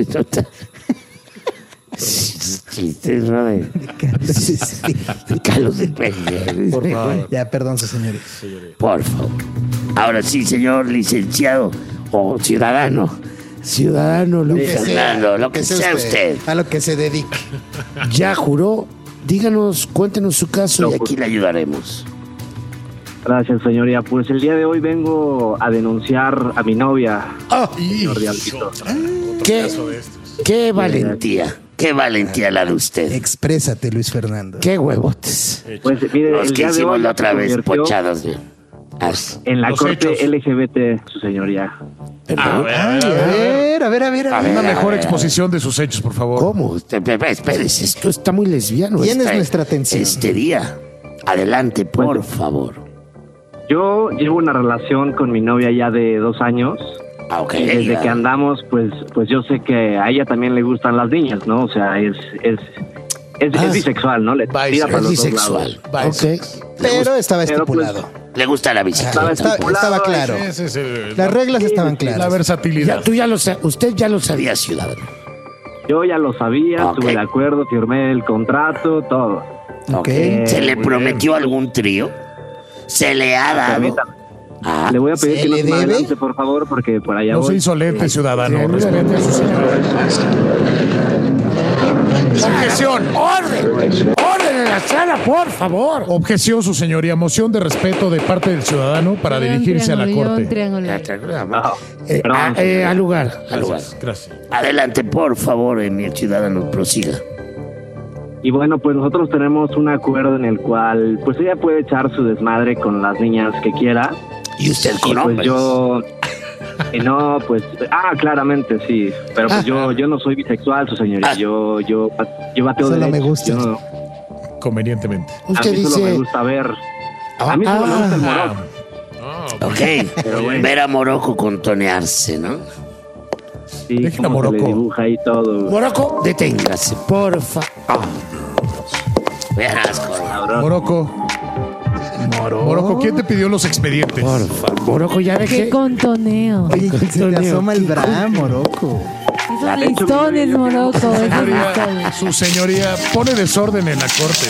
Chistes, ¿no? De Carlos Espejel. Por favor. Ya, perdón, su señores. Por favor. Ahora sí, señor licenciado o ciudadano. Ciudadano Luis Que sea, Fernando, lo que sea usted. A lo que se dedique. Ya juró. Díganos, cuéntenos su caso y aquí le ayudaremos. Gracias, señoría. Pues el día de hoy vengo a denunciar a mi novia, señor Diablito. ¿Qué, qué valentía, qué valentía la de usted. Exprésate, Luis Fernando. Qué huevotes. Pues mire, Los el que día de hicimos hoy la otra se vez convirtió- pochados. de- En la Los corte hechos. L G B T, su señoría. A ver, Ay, a ver, a ver, a ver. a ver. Una a ver, mejor a ver. exposición de sus hechos, por favor. ¿Cómo? Espérese, esto está muy lesbiano. ¿Quién esta- es nuestra atención? Este día. Adelante, por favor. Yo llevo una relación con mi novia ya de dos años. Ah, ok. Y desde ya. que andamos, pues, pues yo sé que a ella también le gustan las niñas, ¿no? O sea, es, es, es, Ah, es bisexual, ¿no? Le tira bisexual. para Es los dos bisexual. lados. Ok. Pero estaba Pero, pues, estipulado. Le gusta la bicicleta. Estaba, estaba claro. Ese es el- Las reglas estaban la claras. versatilidad. Ya, tú ya lo sa- usted ya lo sabía, ciudadano. Yo ya lo sabía, Ok. estuve de acuerdo, firmé el contrato, todo. Ok. ¿Se le muy prometió algún trío? ¿Se le ha dado? Permítame. Ah, Le voy a pedir ¿se que no le se me debe? adelante, por favor, porque por allá No se voy. insolente, ciudadano. Respete a su señora. Objeción. ¡Orden! ¡Orden en la sala, por favor! Objeción, su señoría. Moción de respeto de parte del ciudadano para dirigirse a la corte. Ah, Eh, perdón, ah, eh, al lugar, al lugar. Gracias, gracias. Adelante, por favor, eh, mi ciudadano, prosiga. Y bueno, pues nosotros tenemos un acuerdo en el cual, pues ella puede echar su desmadre con las niñas que quiera. ¿Y usted Y con pues hombres? yo, y no, pues, ah, claramente sí. Pero pues Ah. yo, yo no soy bisexual, su señoría. Ah. Yo, yo, yo bateo Solo derecho. me gusta. Yo no- Convenientemente. a Usted mí solo me dice... gusta ver. Ah, A mí solo me gusta el ah, moroco. ok, Pero bueno. ver a Morocco contonearse, ¿no? Sí, Dejen a cómo se le Morocco. dibuja ahí todo. Morocco, deténgase, porfa. Oh. Verás, cabrón. Morocco. Morocco, ¿quién te pidió los expedientes? Porfa, Morocco, ya Qué dejé. contoneo. Oye, se te asoma el bra, Moroco. Esos listones, Moroco. Esos Señoría, listones. su señoría pone desorden en la corte.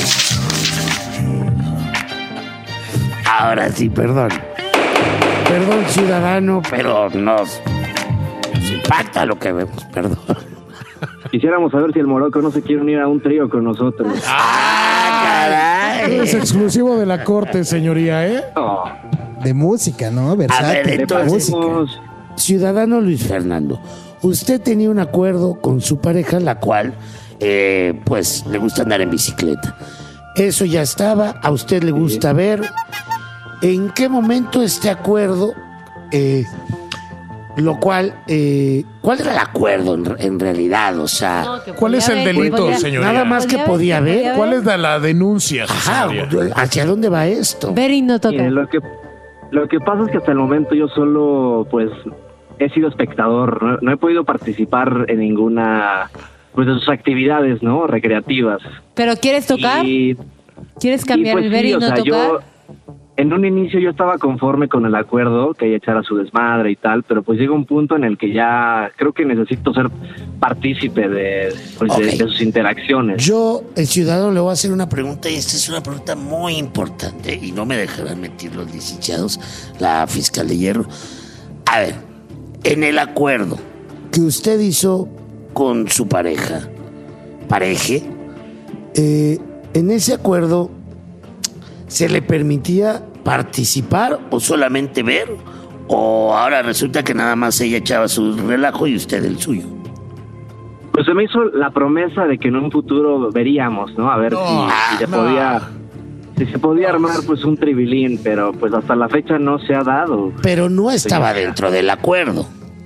Ahora sí, perdón. Perdón, ciudadano, pero nos, nos impacta lo que vemos, perdón. Quisiéramos saber si el Morocco no se quiere unir a un trío con nosotros. ¡Ah, Es caray! exclusivo de la corte, señoría, ¿eh? No, De música, ¿no? A ver, Versátil. entonces- música. Ciudadano Luis Fernando, usted tenía un acuerdo con su pareja, la cual, eh, pues, le gusta andar en bicicleta. Eso ya estaba, a usted le gusta ver. ¿En qué momento este acuerdo, eh, lo cual, eh, cuál era el acuerdo en, en realidad? O sea, No, que ¿Cuál podía es el ver, delito, podía- señoría? nada más que podía ver. ¿Cuál es la, la denuncia, su Ajá, señoría? ¿hacia dónde va esto? Ver y no tocar. mire, lo que lo que pasa es que hasta el momento yo solo, pues, he sido espectador. No, no he podido participar en ninguna, pues, de sus actividades, ¿no? Recreativas. ¿Pero quieres tocar? Y, ¿Quieres y, cambiar pues, el ver sí, y o no sea, tocar? yo en un inicio yo estaba conforme con el acuerdo, que ella echara su desmadre y tal, pero pues llega un punto en el que ya creo que necesito ser partícipe de, pues, de- Ok. de sus interacciones. Yo, el ciudadano, le voy a hacer una pregunta y esta es una pregunta muy importante y no me dejarán mentir los licenciados, la fiscal de hierro. A ver, en el acuerdo que usted hizo con su pareja, pareje, eh, en ese acuerdo, ¿se le permitía participar o solamente ver? ¿O ahora resulta que nada más ella echaba su relajo y usted el suyo? Pues se me hizo la promesa de que en un futuro veríamos, ¿no? A ver No, si, si se no. podía, si se podía armar pues un tribilín, pero pues hasta la fecha no se ha dado. Pero no estaba dentro del acuerdo.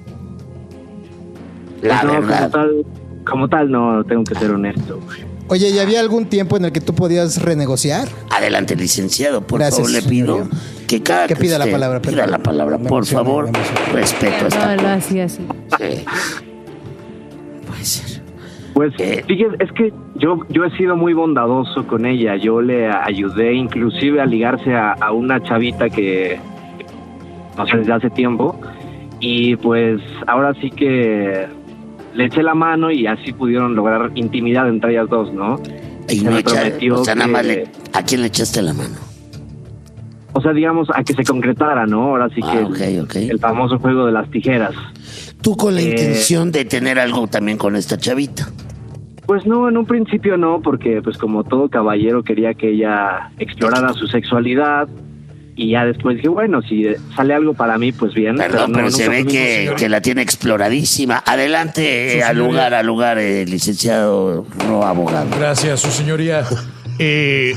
La Pues no, verdad. como tal, como tal no, tengo que ser honesto. Oye, ¿y había algún tiempo en el que tú podías renegociar? Adelante, licenciado. Por Gracias, favor, le pido señoría. que cada Que pida la usted palabra, Pida perdón. la palabra, Me por emocioné, favor. me emocioné. Respeto a esta. No, lo hacía así. Sí. Puede ser. Pues Eh. fíjese, es que yo yo he sido muy bondadoso con ella. Yo le ayudé inclusive a ligarse a, a una chavita que no sé desde hace tiempo y pues ahora sí que le eché la mano y así pudieron lograr intimidad entre ellas dos, ¿no? Y Se no me echa, prometió o sea, nada más que- le, ¿a quién le echaste la mano? O sea, digamos, a que se concretara, ¿no? Ahora sí Ah, que ok, el, ok. el famoso juego de las tijeras. Tú con la Eh. intención de tener algo también con esta chavita. Pues no, en un principio no, porque pues como todo caballero quería que ella explorara su sexualidad y ya después dije, bueno, si sale algo para mí, pues bien. Perdón, no, pero se nunca ve fuimos- que, que la tiene exploradísima. Adelante, eh, al señoría. lugar, al lugar, eh, licenciado, no abogado. Gracias, su señoría. Eh,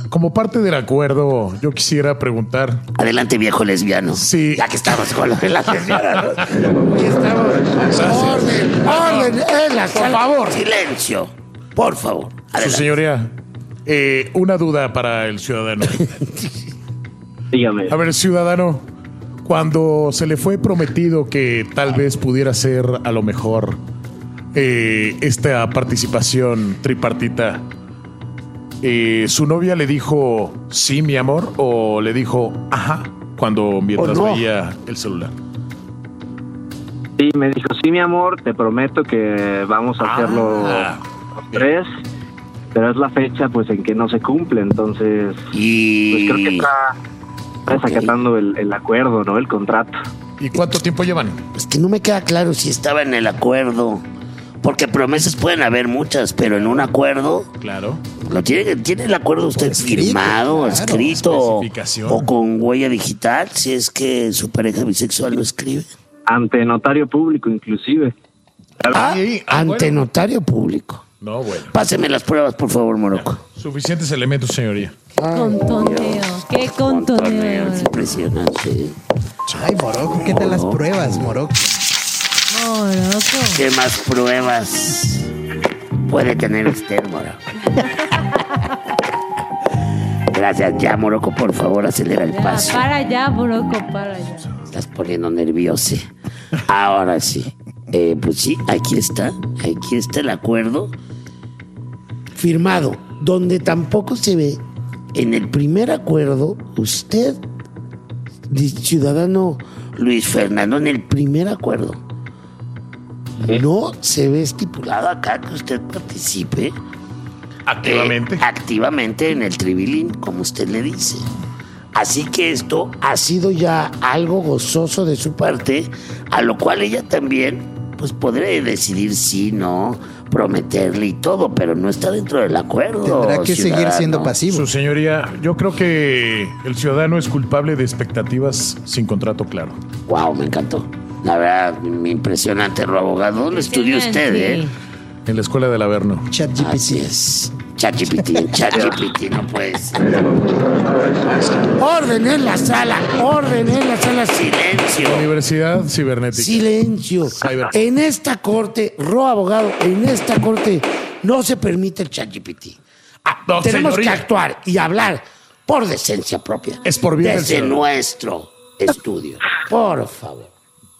como parte del acuerdo, yo quisiera preguntar. Adelante, viejo lesbiano. Sí. Ya que estamos con lo de las lesbianas. ¿No? Y estamos. Orden, orden, en la sala. Por favor. Silencio. Por favor. Adelante. Su señoría, eh, una duda para el ciudadano. Dígame. A ver, ciudadano, cuando se le fue prometido que tal vez pudiera ser a lo mejor eh, esta participación tripartita, eh, ¿su novia le dijo sí, mi amor, o le dijo ajá cuando mientras no. veía el celular? Sí, me dijo, sí, mi amor, te prometo que vamos a hacerlo Ah, los tres, pero es la fecha pues en que no se cumple, entonces Y. pues creo que está, está Ok. desacatando el, el acuerdo, ¿no? El contrato. ¿Y cuánto tiempo llevan? Es que no me queda claro si estaba en el acuerdo. Porque promesas pueden haber muchas, pero en un acuerdo. Claro. ¿Lo tiene, ¿Tiene el acuerdo usted escrito, firmado, claro, escrito especificación. o con huella digital si es que su pareja bisexual lo escribe? Ante notario público, inclusive. Ah, sí, ah, ante bueno. notario público. No, bueno. Páseme las pruebas, por favor, Morocco. Suficientes elementos, señoría. Contoneo. Qué contoneo. Es impresionante. Ay, Morocco, ¿qué tal las pruebas, Morocco? Morocco. ¿Qué más pruebas puede tener usted, Morocco? Gracias. Ya, Morocco, por favor, acelera el Ya, paso. para allá, Morocco, para allá. Estás poniendo nervioso. Ahora sí. Eh, pues sí, aquí está. Aquí está el acuerdo firmado, donde tampoco se ve en el primer acuerdo, usted, ciudadano Luis Fernando, en el primer acuerdo, no se ve estipulado acá que usted participe Activamente. eh, activamente en el tribilín, como usted le dice. Así que esto ha sido ya algo gozoso de su parte, a lo cual ella también, pues podré decidir sí, no, prometerle y todo, pero no está dentro del acuerdo. Tendrá que seguir ciudadano. siendo pasivo. Su señoría, yo creo que el ciudadano es culpable de expectativas sin contrato claro. Wow, me encantó. La verdad, impresionante, abogado. ¿Dónde estudió usted, eh? En la escuela del Averno. ChatGPT. Así es. ChatGPT, ChatGPT, no puedes. Orden en la sala, orden en la sala, silencio. Universidad Cibernética. Silencio. Cyber. En esta corte, Ro abogado, en esta corte no se permite el ChatGPT. Ah, No, tenemos señoría. que actuar y hablar por decencia propia. Es por bien del Desde ciudadano. nuestro estudio. Por favor.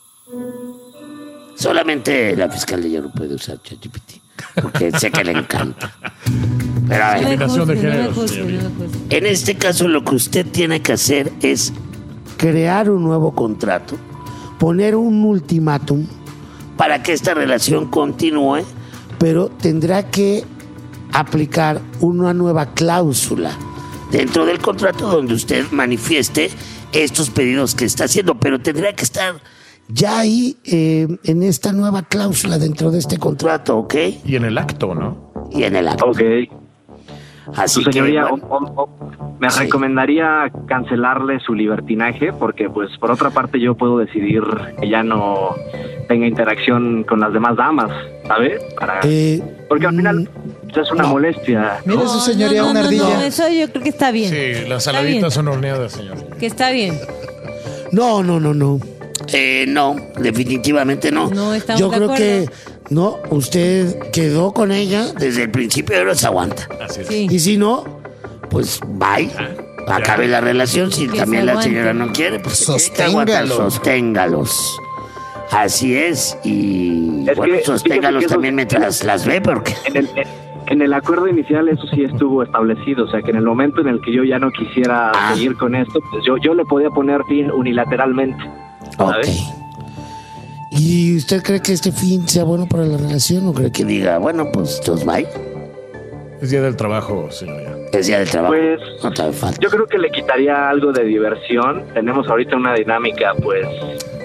Solamente la fiscalía no puede usar ChatGPT, porque sé que le encanta. Pero a ver, Combinación de No me géneros, juzgue, señoría. no me juzgue. en este caso lo que usted tiene que hacer es crear un nuevo contrato, poner un ultimátum para que esta relación continúe, pero tendrá que aplicar una nueva cláusula dentro del contrato donde usted manifieste estos pedidos que está haciendo, pero tendrá que estar ya ahí eh, en esta nueva cláusula dentro de este contrato, ¿ok? Y en el acto, ¿no? Y en el acto. Ok. Así Su señoría, que, bueno, o- o- o- me Sí. recomendaría cancelarle su libertinaje porque, pues, por otra parte yo puedo decidir que ya no tenga interacción con las demás damas, ¿sabe? Para... eh, Porque al final mm, pues, es una no. molestia. Mire su señoría, no, una no, ardilla. No, eso yo creo que está bien. Sí, las Está saladitas bien. son horneadas, señor. Que está bien. No, no, no, no. Eh, no, definitivamente no. No estamos Yo de creo acuerdo. que no, usted quedó con ella desde el principio y ahora se aguanta. Así es. Sí. Y si no, pues bye. Acabe la relación. Si Que también se la aguante. señora no quiere, pues se tiene que aguantar. Sosténgalo. Sosténgalos. Así es. Y Es bueno, que, sosténgalos fíjate que eso- también mientras las ve, porque En el, en el acuerdo inicial eso sí estuvo establecido, o sea que en el momento en el que yo ya no quisiera Ah. seguir con esto, pues yo, yo le podía poner fin unilateralmente. ok. ¿sabes? ¿Y usted cree que este fin sea bueno para la relación o cree que diga, bueno, pues entonces bye? Es día del trabajo, señoría. Es día del trabajo. Pues, no te hace falta. Yo creo que le quitaría algo de diversión. Tenemos ahorita una dinámica pues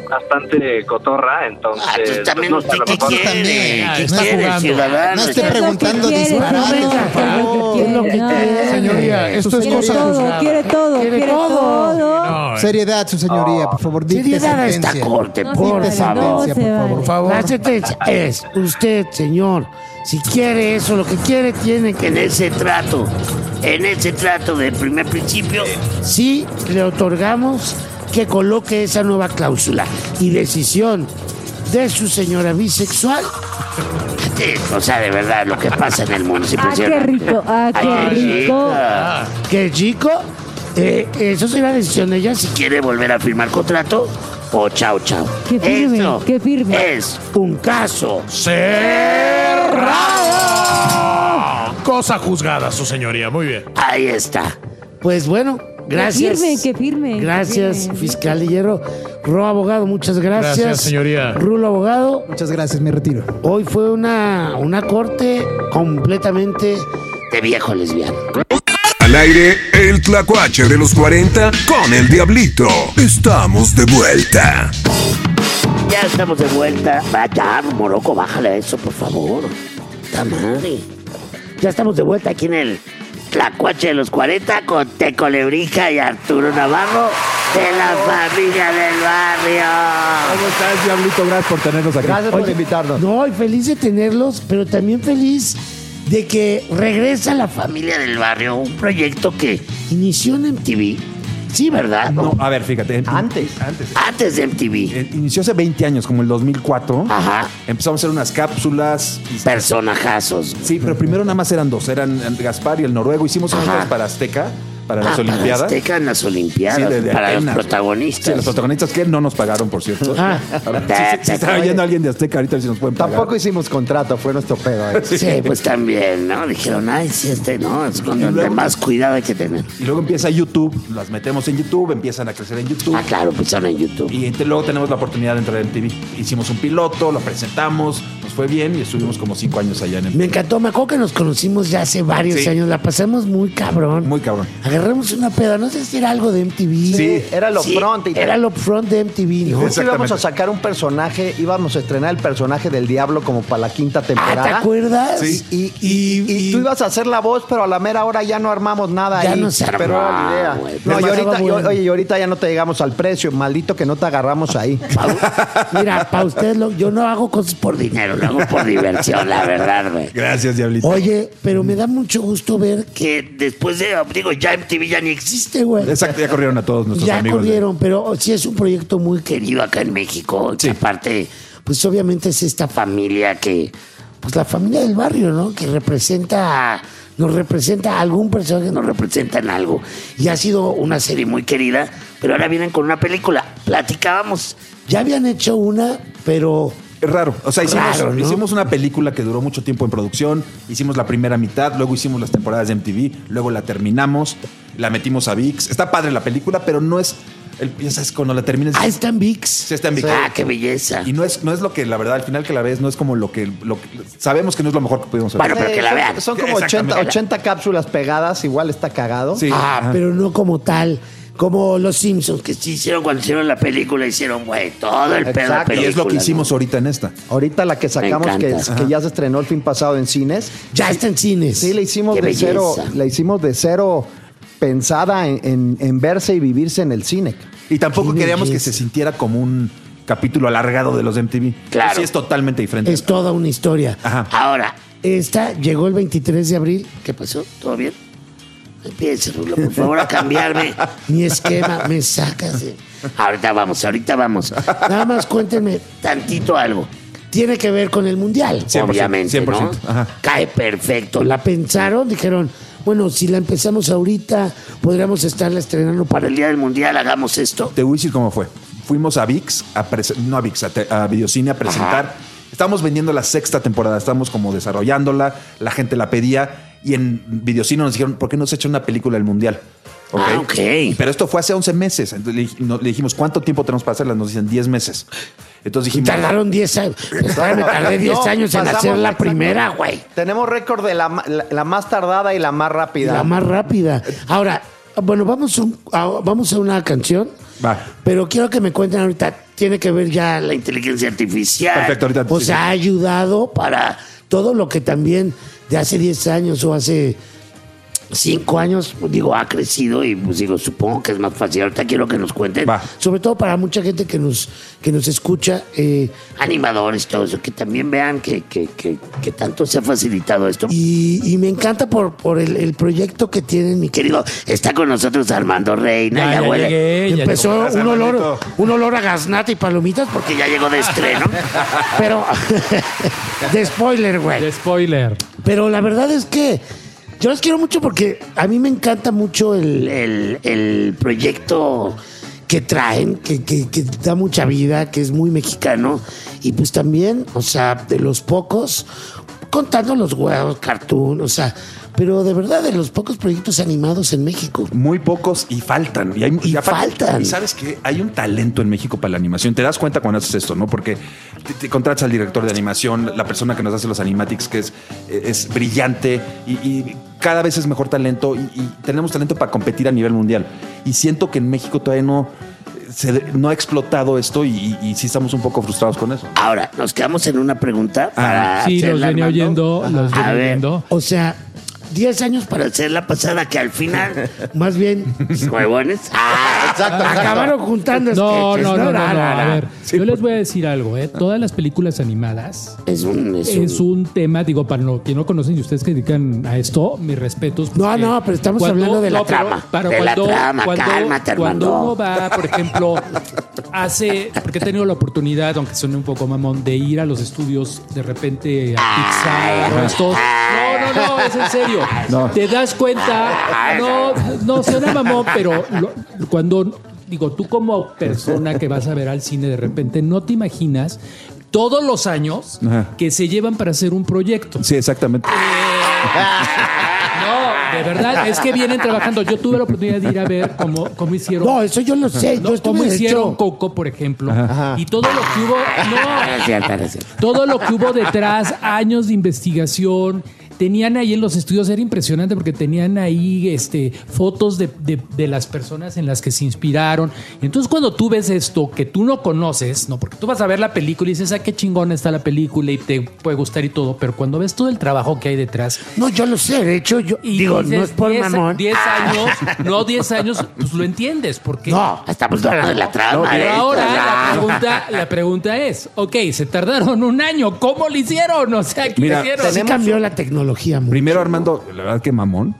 bastante cotorra, entonces Ah, tú también, no sé, a lo ¿qué mejor- quiere? Ah, ¿Qué está quiere, jugando. ciudadano? No esté ¿Qué es lo que preguntando quiere? disparates, No, por favor. ¿qué es lo que No, quiere? señoría, esto es Quiere cosa todo, juzgada. quiere todo, quiere todo. No, Seriedad, su señoría, por favor, dicte Seriedad a esta sentencia. corte, No por se Dicte vale, no favor. sentencia, se por vale. favor. por favor. La sentencia es, usted, señor, si quiere eso, lo que quiere, tiene que en ese trato, en ese trato del primer principio, sí le otorgamos que coloque esa nueva cláusula y decisión de su señora bisexual. Sí, o sea, de verdad, lo que pasa en el mundo es Ah, qué impresionante. rico, ah, qué Ay, rico. chica. Qué chico. Eh, eso será decisión de ella si quiere volver a firmar contrato o chao, chao. Qué firme, Eso qué firme. es un caso. ¡Cerrado! Cosa juzgada, su señoría. Muy bien. Ahí está. Pues bueno, gracias. firme, qué firme, qué Gracias, firme. fiscal Hierro. Ro abogado, muchas gracias. Gracias, señoría. Rulo abogado. Muchas gracias, me retiro. Hoy fue una, una corte completamente de viejo lesbiano. Al aire, el tlacuache de los cuarenta con el Diablito. Estamos de vuelta. Ya estamos de vuelta. Vaya, Moroco, bájale eso, por favor. ¡Ta madre! Ya estamos de vuelta aquí en el Tlacuache de los cuarenta con Teco Lebrija y Arturo Navarro de la familia del barrio. ¿Cómo estás, Diablito? Gracias por tenernos aquí. Gracias Oye, No, y feliz de tenerlos, pero también feliz de que regresa la familia del barrio, un proyecto que inició en M T V. Sí, ¿verdad? No, a ver, fíjate. Antes. Antes. Antes de M T V. Eh, Inició hace veinte años, como el dos mil cuatro. Ajá. Empezamos a hacer unas cápsulas. Personajazos. Sí, pero primero nada más eran dos. Eran Gaspar y el noruego. Hicimos Ajá. unas para Azteca, para Ah, las para Olimpiadas. Azteca en las Olimpiadas, Sí, de- de para Atenas. los protagonistas. Sí, los protagonistas que no nos pagaron, por cierto. Ah. A ver, si, si está oyendo alguien de Azteca, ahorita si nos pueden pagar. Tampoco hicimos contrato, fue nuestro pedo. ¿eh? Sí, pues también, ¿no? Dijeron, ay, sí, este, no, es con Y donde luego- más cuidado hay que tener. Y luego empieza YouTube, las metemos en YouTube, empiezan a crecer en YouTube. Ah, claro, empezaron en YouTube. Y ent- luego tenemos la oportunidad de entrar en T V. Hicimos un piloto, lo presentamos, nos fue bien y estuvimos como cinco años allá en el... Me encantó, me acuerdo que nos conocimos ya hace varios Sí. años, la pasamos muy cabrón. Muy cabrón. Agarramos una peda, no sé si era algo de M T V. Sí, era lo front. Y Era lo front de M T V, ¿no? Justo íbamos a sacar un personaje, íbamos a estrenar el personaje del Diablo como para la quinta temporada. Ah, ¿te acuerdas? Sí. Y, y- y tú ibas a hacer la voz, pero a la mera hora ya no armamos nada Ya ahí. no se armó, pero era la idea. güey. No, y Pero ahorita, estaba y- bueno. oye, y ahorita ya no te llegamos al precio. Maldito que no te agarramos ahí. Mira, para ustedes, lo- yo no hago cosas por dinero, lo hago por diversión, la verdad, güey. Gracias, Diablito. Oye, pero me da mucho gusto ver que después de, digo, ya M T V ya ni existe, güey. Exacto, ya corrieron a todos nuestros Ya amigos. corrieron, pero sí es un proyecto muy querido acá en México. Que aparte, pues obviamente es esta familia que, pues la familia del barrio, ¿no? Que representa, nos representa a algún personaje, nos representa en algo. Y ha sido una serie muy querida, pero ahora vienen con una película. Platicábamos, ya habían hecho una, pero... Es raro. O sea, hicimos, Raro, ¿no? hicimos una película que duró mucho tiempo en producción, hicimos la primera mitad, luego hicimos las temporadas de M T V, luego la terminamos, la metimos a V I X. Está padre la película, pero no es... El, ya sabes, cuando la terminas... Ah, está en V I X. Sí, está en V I X. Ah, qué belleza. Y no es, no es lo que, la verdad, al final que la ves, no es como lo que... Lo que- sabemos que no es lo mejor que pudimos hacer. Bueno, pero que la son- vean. Son como Exactamente. ochenta, ochenta cápsulas pegadas, igual está cagado. Sí. Ah, Ajá. pero no como tal. Como los Simpsons, que sí hicieron cuando hicieron la película, hicieron, güey, todo el pedo de Exacto. película. Y es lo que ¿no? hicimos ahorita en esta. Ahorita la que sacamos, Me que, encanta. que ya se estrenó el fin pasado en cines. Ya está en cines. Sí, la hicimos Qué de belleza. cero, la hicimos de cero pensada en, en- en verse y vivirse en el cine. Y tampoco Qué queríamos que belleza. se sintiera como un capítulo alargado de los de M T V. Claro. Sí, es totalmente diferente. Es toda una historia. Ajá. Ahora, esta llegó el veintitrés de abril. ¿Qué pasó? ¿Todo bien? Empiece, Rulo, por favor, a cambiarme mi esquema. Me sacas. de- Ahorita vamos, ahorita vamos. Nada más cuéntenme tantito algo. Tiene que ver con el mundial, cien por ciento, obviamente, cien por ¿no? ciento, ajá. Cae perfecto. La pensaron, dijeron, bueno, si la empezamos ahorita, podríamos estarla estrenando para el día del mundial, hagamos esto. Te voy a decir cómo fue. Fuimos a V I X, a prese- no a V I X, a, te- a Videocine a presentar. Ajá. Estábamos vendiendo la sexta temporada, estábamos como desarrollándola, la gente la pedía y en Videocine nos dijeron, ¿por qué no se echa una película del mundial? ¿Ok? Ah, ok. Pero esto fue hace once meses. Entonces le, dij- no- le dijimos, ¿cuánto tiempo tenemos para hacerla? Nos dicen diez meses. Entonces Y dijimos... tardaron diez años. Espérame, me tardé diez No, años en pasamos- hacer la exacto. primera, güey. Tenemos récord de la, ma- la- la más tardada y la más rápida. La más rápida. Ahora, bueno, vamos, un, a, vamos a una canción. Va. Pero quiero que me cuenten ahorita, tiene que ver ya la inteligencia artificial. Perfecto, ahorita. O sí, sea, sí. ha ayudado para todo lo que también de hace diez años o hace cinco años, digo, ha crecido y pues digo, supongo que es más fácil. Ahorita quiero que nos cuenten, Va. sobre todo para mucha gente que nos, que nos escucha, eh, animadores, todo eso, que también vean que, que, que, que tanto se ha facilitado esto. Y, y me encanta por, por el, el proyecto que tienen, mi querido. Está con nosotros Armando Reina, Ya, ya, ya huele. llegué, ya Empezó llegué. un olor, Armandito. un olor a gaznata y palomitas porque ya llegó de estreno. Pero, de spoiler, güey. De spoiler. Pero la verdad es que yo los quiero mucho porque a mí me encanta mucho el, el, el proyecto que traen, que, que, que da mucha vida, que es muy mexicano. Y pues también, o sea, de los pocos, contando los huevos, cartoon, o sea, pero de verdad de los pocos proyectos animados en México. Muy pocos y faltan. Y, hay, Y aparte- faltan. Y sabes que hay un talento en México para la animación. Te das cuenta cuando haces esto, ¿no? Porque te, te contratas al director de animación, la persona que nos hace los animatics, que es, es brillante y, y cada vez es mejor talento y, y tenemos talento para competir a nivel mundial. Y siento que en México todavía no, se, no ha explotado esto y, y, y sí estamos un poco frustrados con eso. Ahora, nos quedamos en una pregunta para Sí, los hacerla, venía Armando. oyendo, los A venía ver, oyendo. o sea, diez años para hacer la pasada, que al final, más bien, huevones, ah, Exacto, exacto. acabaron juntando No, sketches, no, no, no, no. No, no, A no. ver, yo les voy a decir algo, ¿eh? Todas las películas animadas Es un... Es un- es un tema, digo, para los que no conocen y ustedes que dedican a esto, mis respetos. No, porque no, pero estamos hablando de la pero- trama, pero de la cuando- trama, cuando- cálmate, Cuando Armando. uno va, por ejemplo, hace, porque he tenido la oportunidad, aunque suene un poco mamón, de ir a los estudios de repente a Pixar o estos. No, no, no, es en serio. No. Te das cuenta, no, no suena mamón, pero lo- cuando, digo, tú como persona que vas a ver al cine de repente, no te imaginas todos los años Ajá. que se llevan para hacer un proyecto. Sí, exactamente. No, de verdad, es que vienen trabajando. Yo tuve la oportunidad de ir a ver cómo, cómo hicieron. No, eso yo lo sé. No, yo estuve, cómo de hicieron hecho- Coco, por ejemplo. Ajá. Y todo lo que hubo. No, Es cierto, es cierto. todo lo que hubo detrás, años de investigación. Tenían ahí en los estudios, era impresionante porque tenían ahí este, fotos de, de- de las personas en las que se inspiraron. Y entonces cuando tú ves esto que tú no conoces, no, porque tú vas a ver la película y dices, ah, qué chingona está la película y te puede gustar y todo, pero cuando ves todo el trabajo que hay detrás, No, yo lo sé. De hecho, yo y digo, dices, no es por diez mamón. diez años, no diez años, pues lo entiendes, porque... No, estamos hablando de la trama. Pero de esto, ahora la- la pregunta, la pregunta es, ok, se tardaron un año, ¿cómo lo hicieron? O sea, ¿qué Mira, hicieron? Sí cambió la tecnología mucho. Primero, Armando, la verdad que mamón.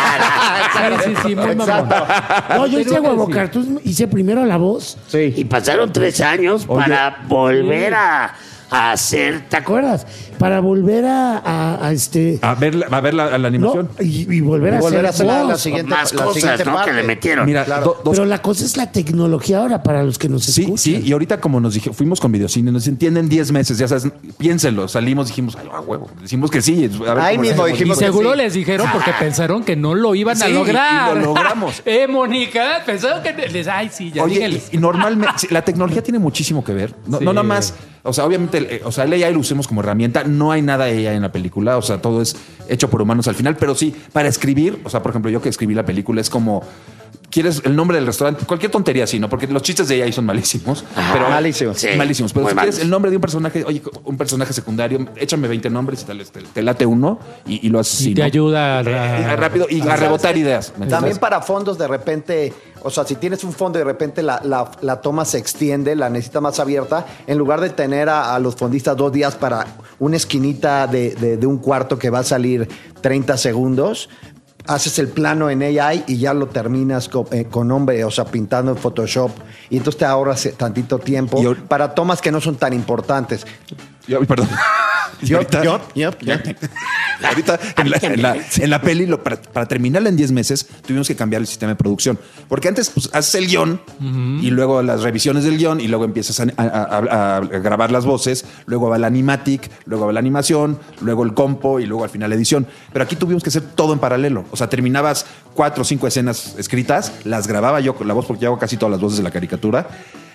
Sí, sí, sí, muy mamón. No, yo Pero hice iba a huevo decir- cartoon, hice primero la voz. Sí. Y pasaron tres años Oye. para volver a, a hacer, ¿te acuerdas? Para volver a, a- a este... A ver, la- a ver la, a la no, animación. y, y volver, Y a, volver a hacer hacer la- voz, la siguiente- más la cosas, siguiente ¿no? parte. Que le metieron. Mira, Claro. do- dos Pero la cosa es la tecnología ahora para los que nos Sí, escuchan. sí, y ahorita como nos dije, fuimos con videocine, nos entienden diez meses, ya sabes, piénsenlo, salimos, dijimos, ay, a huevo, decimos que sí. A ver Ahí cómo lo mismo hacemos. Y dijimos que seguro sí. les dijeron porque pensaron que no lo iban a Sí, lograr. y lo logramos. Eh, Mónica, pensaron que les, ay, sí, ya Oye, díganles. y, y normalmente, sí, la tecnología tiene muchísimo que ver. No, Sí. no nada más, o sea, obviamente, eh, o sea, el A I lo usemos como herramienta, no hay nada de A I en la película, o sea, todo es hecho por humanos al final, pero sí, para escribir, o sea, por ejemplo, yo que escribí la película, es como, ¿quieres el nombre del restaurante? Cualquier tontería así, ¿no? Porque los chistes de A I son malísimos. pero, malísimos. Sí, malísimos. Pero muy si quieres malos. el nombre de un personaje, oye, un personaje secundario, échame veinte nombres y tal, te, te late uno y, y lo haces Y así, te ¿no? ayuda a- Eh, rápido y a rebotar ideas. ¿me También entiendes? para fondos de repente, o sea, si tienes un fondo y de repente la, la- la toma se extiende, la necesita más abierta, en lugar de tener a, a los fondistas dos días para una esquinita de, de- de un cuarto que va a salir treinta segundos, haces el plano en A I y ya lo terminas con, eh, con nombre, o sea, pintando en Photoshop, y entonces te ahorras eh, tantito tiempo Y ahor- para tomas que no son tan importantes. Yo- perdón. Y Yo- ahorita, yo- yo- yo. ahorita en, la, en la- en la peli, lo- para, para terminarla en diez meses, tuvimos que cambiar el sistema de producción. Porque antes pues, haces el guión y luego las revisiones del guión y luego empiezas a, a- a- a grabar las voces, luego va la animatic, luego va la animación, luego el compo y luego al final la edición. Pero aquí tuvimos que hacer todo en paralelo. O sea, terminabas cuatro o cinco escenas escritas, las grababa yo con la voz porque yo hago casi todas las voces de la caricatura.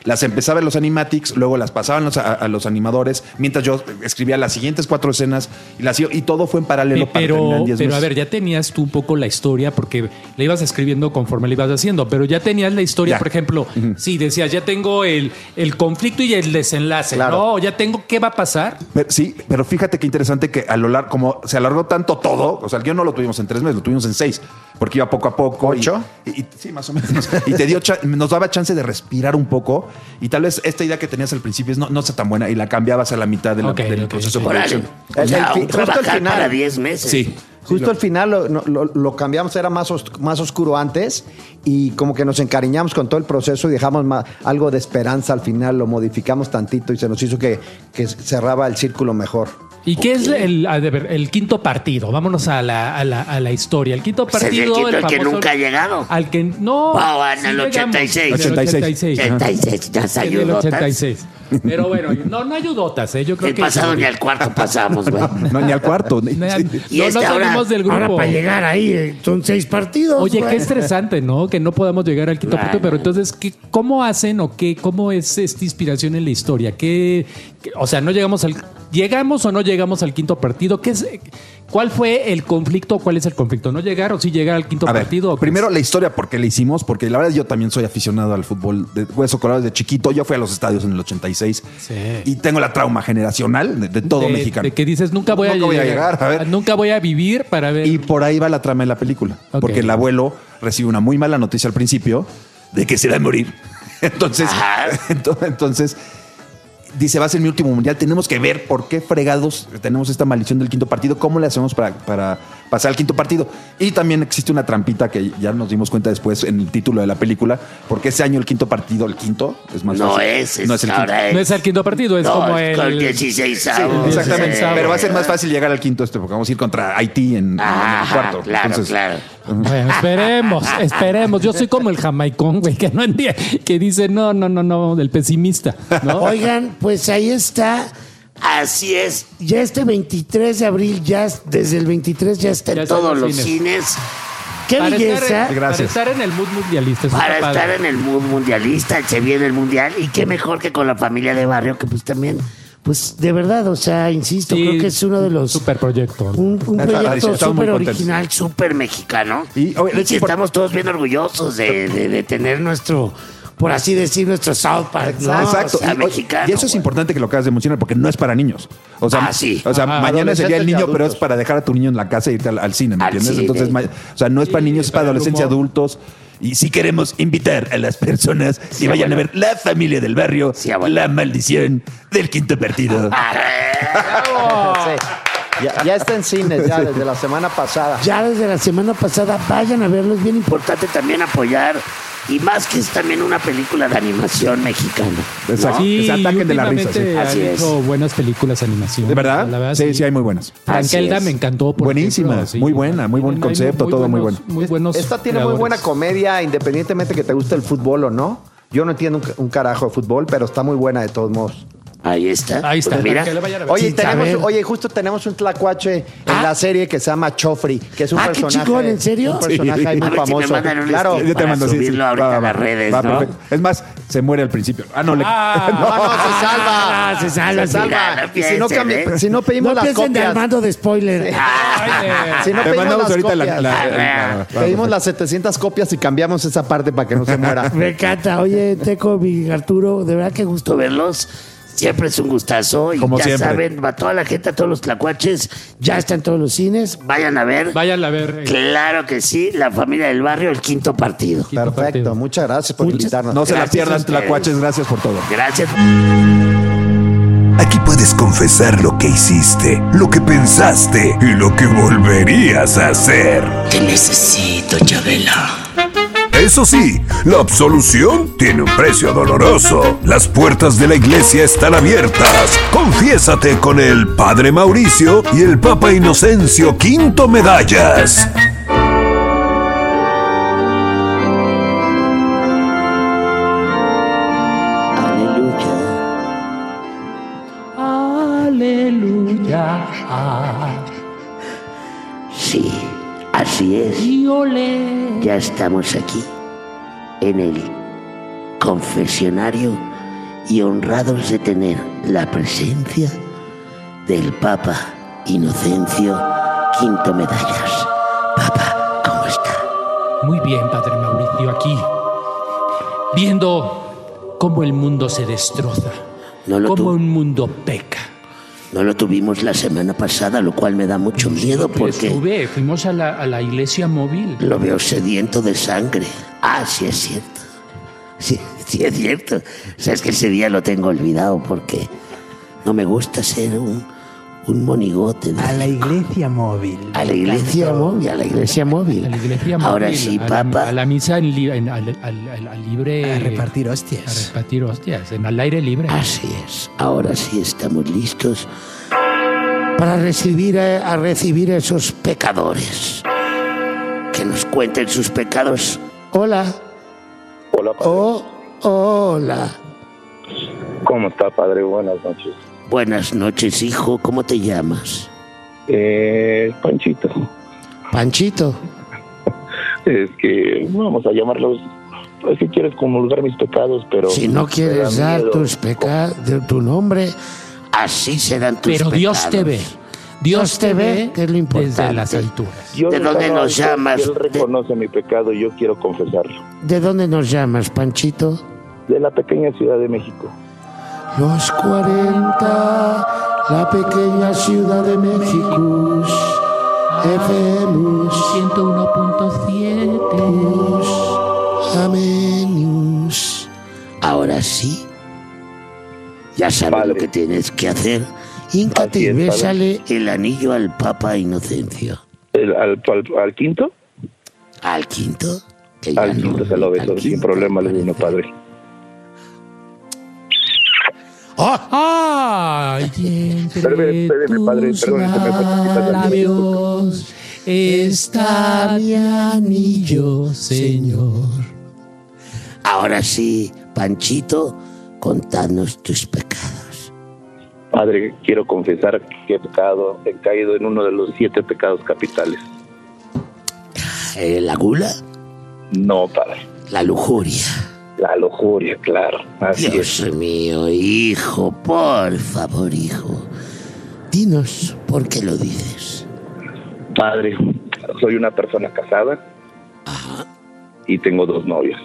las empezaba en los animatics, luego las pasaban los, a, a los animadores, mientras yo escribía las siguientes cuatro escenas y las y todo fue en paralelo. Para pero terminar en diez pero a meses. ver, ya tenías tú un poco la historia porque la ibas escribiendo conforme la ibas haciendo, pero ya tenías la historia, Ya. por ejemplo, uh-huh. sí, decías, ya tengo el, el conflicto y el desenlace, Claro. ¿no? Ya tengo, ¿qué va a pasar? Pero, sí, pero fíjate qué interesante que a lo largo, como se alargó tanto todo, o sea, el guión no lo tuvimos en tres meses, lo tuvimos en seis, porque iba poco a poco. ¿Ocho? Y, y- sí, más o menos. Y te dio cha- nos daba chance de respirar un poco y tal vez esta idea que tenías al principio es no, no sea tan buena y la cambiabas a la mitad de la- Ok, del ok, proceso de Órale. producción. O El- sea, el fi- un justo al trabajar final. para diez meses. Sí. Justo al final lo, no- lo- lo cambiamos, era más, os- más oscuro antes y como que nos encariñamos con todo el proceso y dejamos ma- algo de esperanza al final, lo modificamos tantito y se nos hizo que, que cerraba el círculo mejor. ¿Y qué es el, a ver, el quinto partido? Vámonos a la, a la, a la historia. El quinto Pues es el partido. quinto, el que famoso- nunca ha llegado. Al que no. Oh, en sí el llegamos. ochenta y seis. En el ochenta y seis. ochenta y seis, ya se En el ayudó. ochenta y seis. Pero bueno, no, no ayudotas, ¿eh? Yo creo El que. pasado ni al cuarto pasamos, güey. No, ni al cuarto. ni- No, sí. Y no este nos ahora- salimos del grupo. Ahora para llegar ahí eh, son seis partidos. Oye, güey. qué estresante, ¿no? Que no podamos llegar al quinto Ay, partido. Pero ay. entonces, ¿qué, ¿cómo hacen o qué, cómo es esta inspiración en la historia? ¿Qué, qué- o sea, no llegamos al, llegamos o no llegamos al quinto partido? ¿Qué es, ¿Cuál fue el conflicto? ¿Cuál es el conflicto? ¿No llegar o sí llegar al quinto A ver, partido? ¿O qué primero es? la historia, ¿por qué la hicimos? Porque la verdad yo también soy aficionado al fútbol de hueso colorado desde chiquito. Yo fui a los estadios en el ochenta y seis Sí. y tengo la trauma generacional de, de todo de, mexicano. de que dices, nunca voy, Nunca a, voy a llegar, llegar, a ver. Nunca voy a vivir para ver. Y por ahí va la trama de la película. Ok. Porque el abuelo recibe una muy mala noticia al principio de que se va a morir. Entonces, Ajá. ento- entonces dice, va a ser mi último mundial. Tenemos que ver por qué fregados tenemos esta maldición del quinto partido. ¿Cómo le hacemos para, para pasar al quinto partido? Y también existe una trampita que ya nos dimos cuenta después en el título de la película. Porque ese año el quinto partido, el quinto, es más No fácil. es, es no es el quinto. ahora no es el quinto partido, es No, como es el. con el dieciséis. Sí, exactamente. Pero va a ser más fácil llegar al quinto este, porque vamos a ir contra Haití en, en el cuarto. Claro, Entonces, claro. Bueno, esperemos, esperemos. Yo soy como el jamaicón, güey, que no entiende, que dice no, no, no, no, del pesimista, ¿no? Oigan, pues ahí está. Así es. Ya este veintitrés de abril, ya desde el veintitrés ya está En Ya está en todos los los cines. cines. ¡Qué Para belleza! estar, en, Gracias. para estar en el mood mundialista. eso Para está estar padre. en el mood mundialista, se viene el mundial. Y qué mejor que con la familia de barrio, que pues también, Pues de verdad, o sea, insisto, Sí, creo que es uno de los... super proyecto. Un, un Estamos proyecto muy súper contentos. original. súper mexicano. Y, Y, oye, es sí import- estamos todos bien orgullosos de, de- de tener nuestro, por así decir, nuestro South Park. ¿no? Exacto. O sea, Y, oye, mexicano. y eso es güey. importante que lo acabas de mencionar porque no es para niños. O sea, Ah, sí. o sea Ajá. mañana sería el Adolescentes y niño, pero es adultos. para dejar a tu niño en la casa e irte al, al cine, ¿me Al entiendes? cine. Entonces, ma- o sea, no es para Sí, niños, es para para el adolescencia, humor. adultos. Y si queremos invitar a las personas que vayan a ver La Familia del Barrio, Sí, abuelo. La Maldición del Quinto Partido. Sí. Ya, ya está en cines, ya desde la semana pasada. Ya desde la semana pasada, vayan a verlo, es bien importante. Importante también apoyar. Y más que es también una película de animación mexicana. Exacto. Sí, que se ataquen de la risa. últimamente sí. han Así es. hecho buenas películas de animación. ¿De verdad? La verdad sí, sí, hay muy buenas. Frankelda Así es. me encantó. Por Buenísima, ejemplo, sí. muy buena, muy buen Hay concepto, todo muy buenos- Muy buenos Esta tiene muy creadores. buena comedia, independientemente que te guste el fútbol o no. Yo no entiendo un, un carajo de fútbol, pero está muy buena de todos modos. Ahí está. Ahí está. Pues mira. Que le vayan a ver. Oye, Sin tenemos, saber. oye, justo tenemos un tlacuache en Ah. la serie que se llama Chofri, que es un Ah, qué personaje. chingón, ¿en serio? Un personaje ahí A muy ver si me famoso. mandan un Claro. stick. Yo te Para mando, sí, sí. subirlo ahorita Va, va, a las va. redes, Va, ¿no? perfecto. Es más, se muere al principio. Ah, no, le. Ah, No, no, se salva. Ah, se salva, Se salva. mira, no y si no, piensen, cambi- ¿eh? si no pedimos No las piensen de copias. Armando de spoiler. Ay, Si no Te pedimos mandamos las ahorita la. copias. la- Ah, la- va, Pedimos va. las setecientas copias y cambiamos esa parte para que no se muera. Me encanta. Oye, Teco, mi Arturo, de verdad que gusto. Gusto verlos. Siempre es un gustazo. Y Como ya siempre. saben, a toda la gente, a todos los tlacuaches, Ya está en todos los cines. vayan a ver. Vayan a ver. eh, Claro que sí, La Familia del Barrio, el quinto partido. Quinto Perfecto. partido. Muchas gracias por Muchas- invitarnos. No se la Gracias a pierdan, ustedes. tlacuaches. Gracias por todo. Gracias. Aquí puedes confesar lo que hiciste, lo que pensaste y lo que volverías a hacer. Te necesito, Chabela. Eso sí, la absolución tiene un precio doloroso. Las puertas de la iglesia están abiertas. Confiésate con el Padre Mauricio y el Papa Inocencio Quinto Medallas. Aleluya. Aleluya. Sí, así es. Y olé. Ya estamos aquí, en el confesionario y honrados de tener la presencia del Papa Inocencio Quinto Medallas. Papa, ¿cómo está? Muy bien, padre Mauricio, aquí, viendo cómo el mundo se destroza, No lo cómo tu- un mundo peca. No lo tuvimos la semana pasada, lo cual me da mucho miedo porque Estuve, fuimos a la, a la iglesia móvil. lo veo sediento de sangre. Ah, sí es cierto. Sí, sí es cierto. O sea, es que ese día lo tengo olvidado porque no me gusta ser un, un monigote. de- A la iglesia móvil. A la iglesia móvil, a la iglesia móvil. A la iglesia Ahora móvil, sí, a la- Papa. A la misa en li- en- al, al- al- al libre. A repartir A hostias. repartir hostias, en al aire libre. Así es. Ahora sí estamos listos para recibir a, a recibir a esos pecadores. Que nos cuenten sus pecados. Hola. Hola, padre. Oh, hola. ¿Cómo está, padre? Buenas noches. Buenas noches, hijo. ¿Cómo te llamas? Eh, Panchito. Panchito. Es que vamos a llamarlos, pues si quieres comulgar mis pecados, pero... Si no quieres me da dar miedo. tus pecados, tu nombre, así serán tus Pero pecados. Dios te ve. Dios te ve que es lo importante. desde las alturas. Yo ¿De no dónde estaba- nos llamas? Él reconoce mi pecado y yo quiero confesarlo. ¿De dónde nos llamas, Panchito? De la pequeña Ciudad de México. Los cuarenta, la pequeña Ciudad de México. F M. ciento uno punto siete. Amenius. Ahora sí, ya sabes Padre. lo que tienes que hacer. Híncate Así y es, padre. bésale el anillo al Papa Inocencio. El- al, al- al quinto? ¿Al quinto? Que ya Al no- quinto se lo beso, al sin quinto, problema, le digo, parece. padre. ¡Ay! Entre Espérame, espérame, padre, tus perdón, se me fue chiquita labios está mi anillo, Señor. Ahora sí, Panchito, contadnos tus pecados. Padre, quiero confesar que he pecado, he caído en uno de los siete pecados capitales. Eh, ¿La gula? No, padre. La lujuria. La lujuria, claro. Así Dios es. mío, hijo, por favor, hijo. Dinos por qué lo dices. Padre, soy una persona casada y tengo dos novias.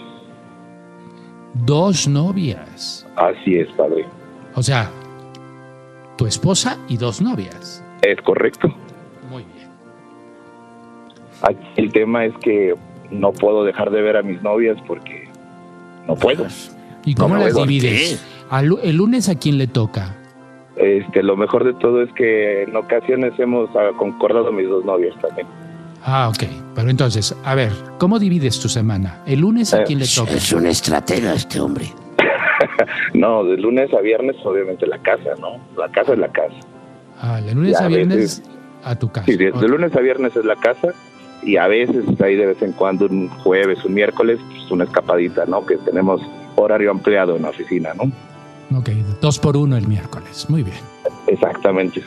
Dos novias. Así es, padre. O sea, tu esposa y dos novias. Es correcto. Muy bien. Aquí el tema es que no puedo dejar de ver a mis novias porque no puedo. ¿Y cómo No las puedo. divides? Al lu- ¿El lunes a quién le toca? Este, lo mejor de todo es que en ocasiones hemos ah, concordado mis dos novias también. Ah, ok. Pero entonces, a ver, ¿cómo divides tu semana? ¿El lunes a Eh, quién le toca? Es un estratega este hombre. No, de lunes a viernes obviamente la casa, ¿no? La casa es la casa. Ah, de lunes Ya, a a viernes veces- a tu casa. Sí, de, Ok. de lunes a viernes es la casa y a veces ahí de vez en cuando un jueves, un miércoles, pues una escapadita, ¿no? Que tenemos horario ampliado en la oficina, ¿no? Ok, dos por uno el miércoles. Muy bien. Exactamente.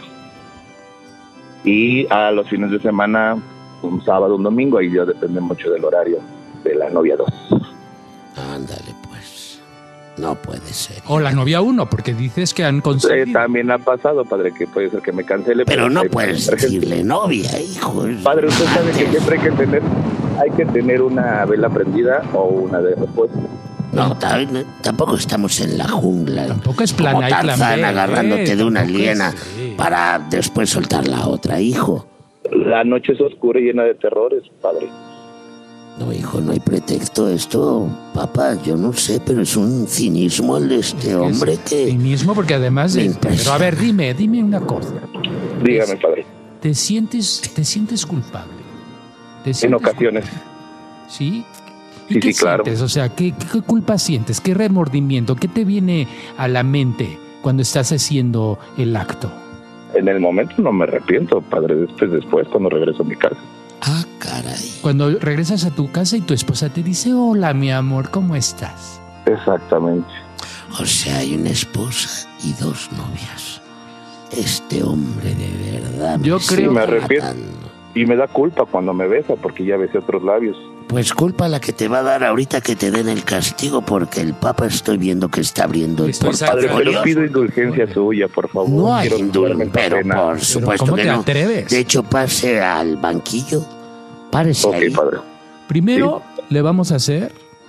Y a los fines de semana, un sábado, un domingo, ahí ya depende mucho del horario de la novia dos. Ándale, pues. No puede ser. O la novia uno, porque dices que han Eh, conseguido. también ha pasado, padre, que puede ser que me cancele. Pero no hay- puedes decirle novia, hijo. es Padre, usted sabe que antes. siempre hay que tener, hay que tener una vela prendida o una de repuesto. No, ta- tampoco estamos en la jungla. Tampoco es como plan A y plan Tarzán B, agarrándote eh, de una tampoco es- liena sí. para después soltar la otra, hijo. La noche es oscura y llena de terrores, padre. No, hijo, no hay pretexto. Esto, papá, yo no sé, pero es un cinismo el de este hombre que... Cinismo, porque además. Me de- impresiona. pero a ver, dime, dime una cosa. Dígame, padre. ¿Te sientes, te sientes culpable? ¿Te En sientes ocasiones. culpable? ¿Sí? ¿Y Sí, qué sí, claro. sientes? O sea, ¿qué, ¿qué culpa sientes? ¿Qué remordimiento? ¿Qué te viene a la mente cuando estás haciendo el acto? En el momento no me arrepiento, padre. Después, después, cuando regreso a mi casa. Ah, caray. Cuando regresas a tu casa y tu esposa te dice, hola, mi amor, ¿cómo estás? Exactamente. O sea, hay una esposa y dos novias. Este hombre de verdad... Yo está Sí, me arrepiento. matando. Y me da culpa cuando me besa porque ya besé otros labios. Pues culpa la que te va a dar ahorita que te den el castigo, porque el Papa estoy viendo que está abriendo el Padre, pero pido indulgencia suya, por favor. No hay Quiero indulgencia, pero pena. por supuesto ¿cómo que te no. atreves? De hecho, pase al banquillo. Párese Ok, ahí. padre. Primero le vamos a hacer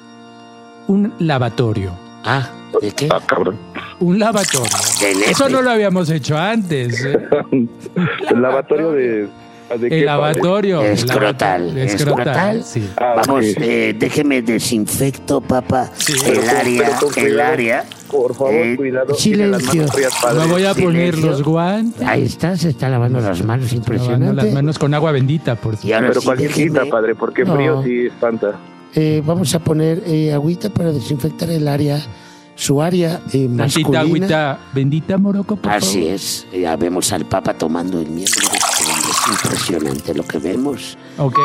un lavatorio. Ah, ¿de qué? Ah, cabrón. Un lavatorio. De nepe. Eso no lo habíamos hecho antes. ¿eh? El lavatorio de... ¿de qué, El lavatorio. Escrotal. El Escrotal. Escrotal. Sí. Ah, Vamos, ok. eh, déjeme desinfecto, papá, Pero el con- área, pero con el cuidado. área. Por favor, Eh, cuidado. silencio. Tiene las manos frías, padre. Me voy a poner Silencio. los guantes. Ahí está, se está lavando las manos, Lavando impresionante. las manos con agua bendita, por Y cierto. ahora Pero sí, cualquierita, déjeme- padre, porque No. frío sí espanta. Eh, vamos a poner eh, agüita para desinfectar el área, su área eh, Tantita masculina. agüita bendita, Morocco, por Así favor. es, ya vemos al Papa tomando el miembro. Es impresionante lo que vemos. Ok.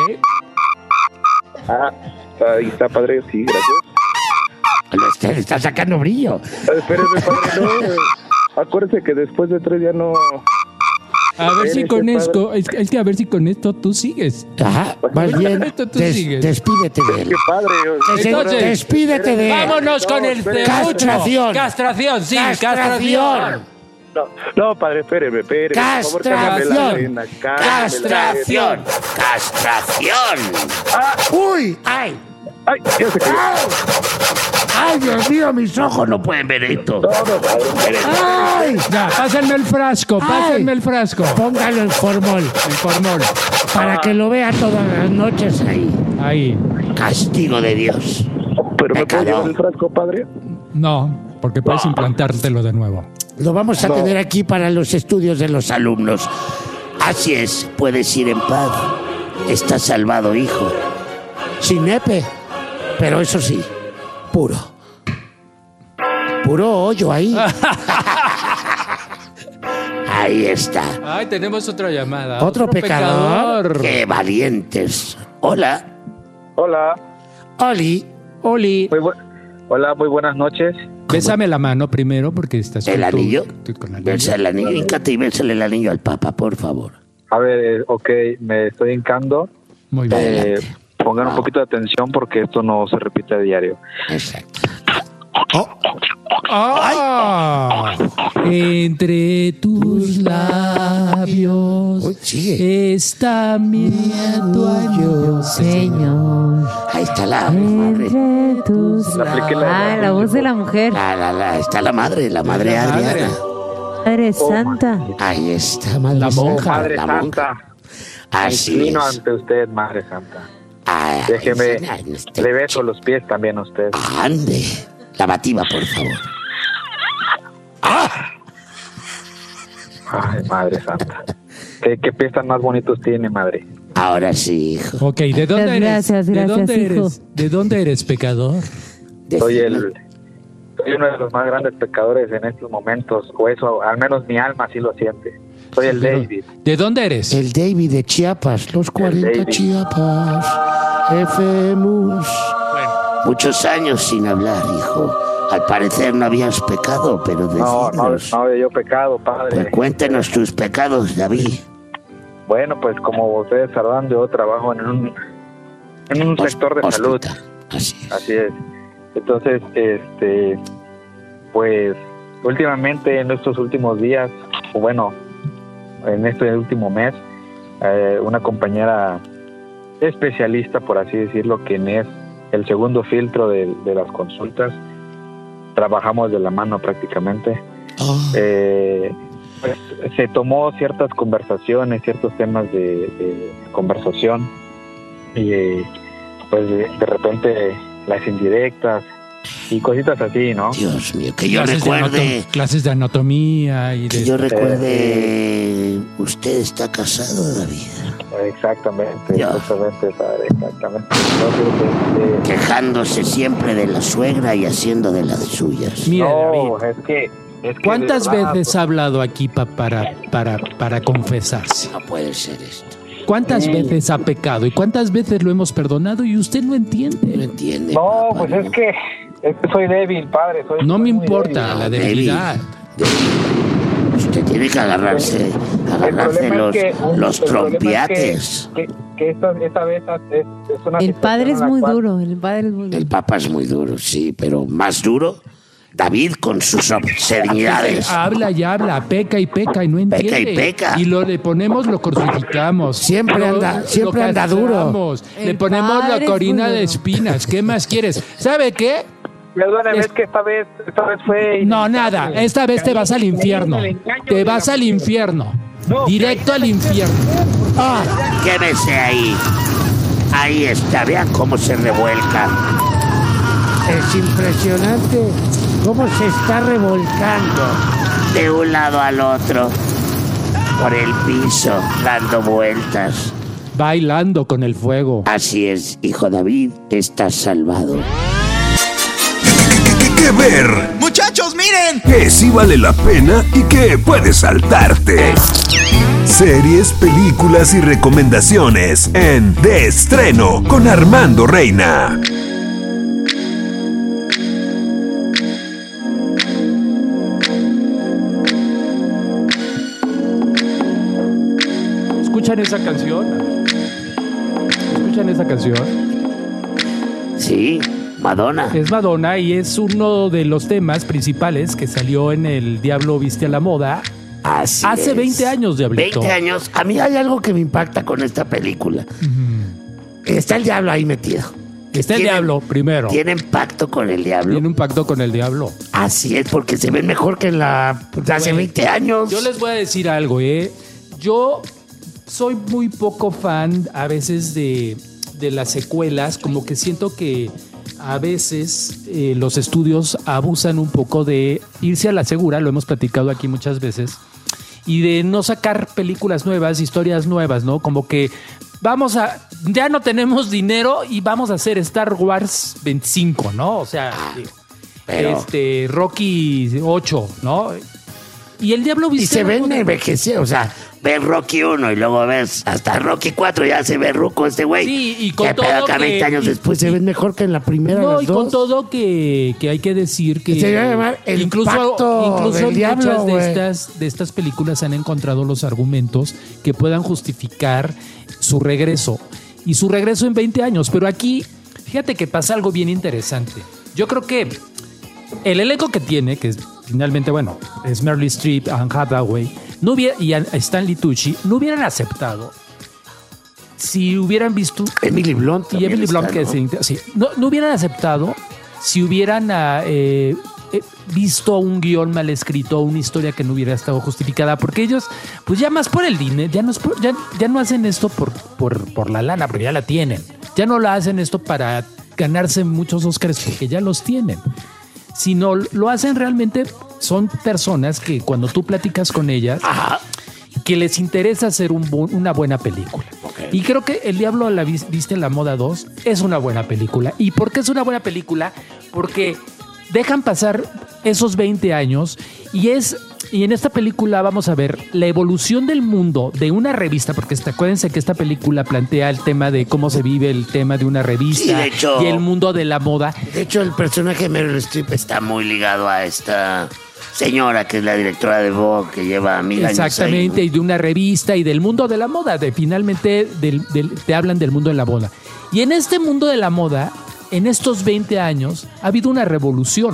Ah, ahí está, padre, sí, gracias. Lo está, está sacando brillo. Ah, espérese, padre, no. Acuérdese que después de tres ya no... A ver si Espérese, con padre. esto, es, es que a ver si con esto tú sigues. Ajá, más bien, Esto tú des- sigues. despídete de él. Qué padre. Des- Entonces, despídete de él. Vámonos con el espérate. Castración. Castración, sí, Castración. castración. No, no, padre, espéreme, espéreme. Por favor, cámbiame la Castración. arena, cámbiame la Castración. Castración. Ah. Uy, ay. Ay, ya se cayó. Ay, Dios mío, mis ojos no pueden ver esto. No, no, padre. Ay, Ya, pásenme el frasco, Ay. pásenme el frasco. póngalo en formol El formol. para que lo vea todas las noches ahí. Ahí. Castigo de Dios. ¿Pero me puedo Pecado. llevar el frasco, padre? No, porque puedes implantártelo de nuevo. Lo vamos a tener aquí para los estudios de los alumnos. Así es, puedes ir en paz. Estás salvado, hijo. Sin nepe, pero eso sí, puro. Puro hoyo ahí. Ahí está. Ay, tenemos otra llamada. Otro, pecador. Qué valientes. Hola, Hola. Oli. Oli, Muy bu- Hola, muy buenas noches. bésame la mano primero porque estás ¿El con tu- anillo? tú con el anillo. Besa el anillo, híncate y bésale el anillo al Papa, por favor. A ver, eh, ok, me estoy hincando. Muy bien. Eh, pongan un poquito de atención porque esto no se repite a diario. Exacto. Ah, entre tus labios Uy, sigue. está mi tuyo, Señor, Ahí está la madre. entre tus La apliqué la- Ah, la voz de la mujer. La, la, la, está la madre, la madre La madre. Adriana. Padre Santa. Ahí está, madre La monja. Santa, Madre la Santa, monja. Así inclino es. ante usted, Madre Santa. Ay, Déjeme, ay, este- le beso los pies también a usted. Ande, lavativa, por favor. Ay, Madre Santa. ¿Qué, qué pies tan más bonitos tiene, Madre? Ahora sí, hijo. Ok, ¿de dónde Muchas eres? gracias, ¿De gracias, dónde hijo. eres? ¿De dónde eres, pecador? Soy el... Soy uno de los más grandes pecadores en estos momentos, o eso, al menos mi alma así lo siente. Soy el Pero, David. ¿de dónde eres? El David de Chiapas, los cuarenta David. Chiapas, Efemus. Muchos años sin hablar, hijo. Al parecer no habías pecado, pero No, no, decídnos. no había yo pecado, Padre. Pues cuéntenos tus pecados, David. Bueno, pues como ustedes sabrán, yo trabajo en un, en un sector de salud. Así es. Así es. Entonces, este, pues últimamente en estos últimos días, o bueno, en este último mes, eh, una compañera especialista, por así decirlo, quien es el segundo filtro de, de las consultas, trabajamos de la mano prácticamente. Eh, pues, se tomó ciertas conversaciones, ciertos temas de, de conversación y eh, pues de, de repente las indirectas y cositas así, ¿no? Dios mío, que yo Clases de recuerde, anato- clases de anatomía y de... que yo recuerde, usted está casado, David. Exactamente, Ya. exactamente, padre, exactamente. Entonces, este, Quejándose siempre de la suegra y haciendo de las suyas. Mira, no, David, es que, es que ¿cuántas de verdad, veces ha hablado aquí pa- para, para, para confesarse? No puede ser esto. ¿Cuántas Sí. veces ha pecado y cuántas veces lo hemos perdonado y usted no No entiende? entiende. No, papá, pues es que, es que soy débil, padre. Soy, No soy me muy importa débil. la David. debilidad. Usted tiene que agarrarse, El agarrarse problema los, es que- los el problema es trompiates. Que, que, que esta, esta vez es, es una El padre es situación en la muy cual- duro, el padre es muy duro. El papá es muy duro, sí, pero más duro David con sus obscenidades. Habla y habla, peca y peca y no entiende. Peca y peca. Y lo le ponemos, lo crucificamos. Siempre Lo- anda- lo siempre anda duro. castramos, Le El ponemos padre la es corina muy de duro. espinas. ¿Qué más quieres? ¿Sabe qué? Perdóneme, Es- es que esta vez, esta vez fue... No, nada. Esta vez te vas al infierno. Te vas al infierno. Directo al infierno. Ah, quémese ahí. Ahí está, vean cómo se revuelca. Es impresionante cómo se está revolcando. De un lado al otro. Por el piso, dando vueltas. Bailando con el fuego. Así es, hijo David, estás salvado. ¿Qué ver? Muchachos, miren. Que sí vale la pena y que puedes saltarte. Series, películas y recomendaciones en De Estreno con Armando Reina. ¿Escuchan esa canción? ¿Escuchan esa canción? Sí, Madonna. Es Madonna y es uno de los temas principales que salió en El Diablo Viste a la Moda. Así Hace es. veinte años, Diablito. veinte años. A mí hay algo que me impacta con esta película. Está el diablo ahí metido. Está el Tienen- diablo, primero. Tienen pacto con el diablo. Tiene un pacto con el diablo. Así es, porque se ven mejor que en la pues, hace Güey, veinte años. Yo les voy a decir algo, ¿eh? Yo soy muy poco fan a veces de, de las secuelas, como que siento que a veces eh, los estudios abusan un poco de irse a la segura, lo hemos platicado aquí muchas veces, y de no sacar películas nuevas, historias nuevas, ¿no? Como que vamos a, ya no tenemos dinero y vamos a hacer Star Wars veinticinco, ¿no? O sea, pero- este Rocky ocho, ¿no? Y el diablo Y viste se la ven moda. envejecidos, o sea, ves Rocky uno y luego ves hasta Rocky cuatro, ya se ve ruco este güey. Sí, y con ¿Qué todo pedo que que- veinte años y- después se ven mejor que en la primera No, las y con dos? todo que, que hay que decir que Se debe llamar El incluso, Pacto incluso del muchas Diablo, de güey. estas, de estas películas han encontrado los argumentos que puedan justificar su regreso. Y su regreso en veinte años. Pero aquí, fíjate que pasa algo bien interesante. Yo creo que el elenco que tiene, que es finalmente, bueno, es Meryl Streep, Anne Hathaway, no hubiera, y Stanley Tucci, no hubieran aceptado si hubieran visto... Emily Blunt Y también Emily está, Blunt, que ¿no? se inter- sí, no, no hubieran aceptado si hubieran ah, eh, eh, visto un guión mal escrito, una historia que no hubiera estado justificada, porque ellos, pues ya más por el dinero, ya no, es por- ya, ya no hacen esto por, por, por la lana, porque ya la tienen. Ya no la hacen esto para ganarse muchos Oscars, porque ya los tienen. Sino lo hacen realmente, son personas que cuando tú platicas con ellas, que les interesa hacer un bu- una buena película. Y creo que El Diablo a la vis- Viste en la Moda dos es una buena película. ¿Y por qué es una buena película? Porque dejan pasar esos veinte años y es... Y en esta película vamos a ver la evolución del mundo de una revista, porque esta- acuérdense que esta película plantea el tema de cómo se vive el tema de una revista Sí, de hecho- y el mundo de la moda. De hecho, el personaje de Meryl Streep está muy ligado a esta señora que es la directora de Vogue, que lleva mil años ahí, Exactamente, y de una revista y del mundo de la moda, de finalmente del- del- te hablan del mundo de la moda. Y en este mundo de la moda, en estos veinte años, ha habido una revolución.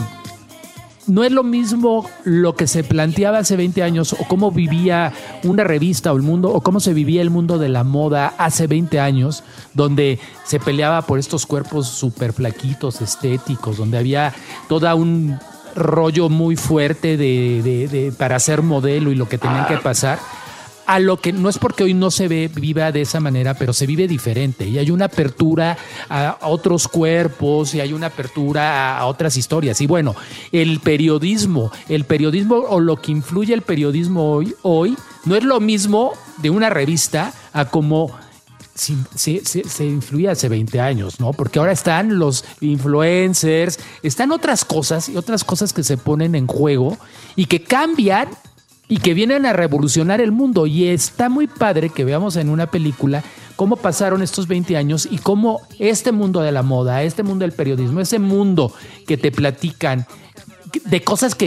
No es lo mismo lo que se planteaba hace veinte años o cómo vivía una revista o el mundo o cómo se vivía el mundo de la moda hace veinte años, donde se peleaba por estos cuerpos súper flaquitos, estéticos, donde había toda un rollo muy fuerte de, de- de- para ser modelo y lo que tenían que pasar, a lo que no es porque hoy no se ve viva de esa manera, pero se vive diferente y hay una apertura a, a otros cuerpos y hay una apertura a, a otras historias. Y bueno, el periodismo, el periodismo o lo que influye el periodismo hoy, hoy no es lo mismo de una revista a como se, se, se- se influía hace veinte años, ¿no? Porque ahora están los influencers, están otras cosas y otras cosas que se ponen en juego y que cambian y que vienen a revolucionar el mundo. Y está muy padre que veamos en una película cómo pasaron estos veinte años y cómo este mundo de la moda, este mundo del periodismo, ese mundo que te platican de cosas que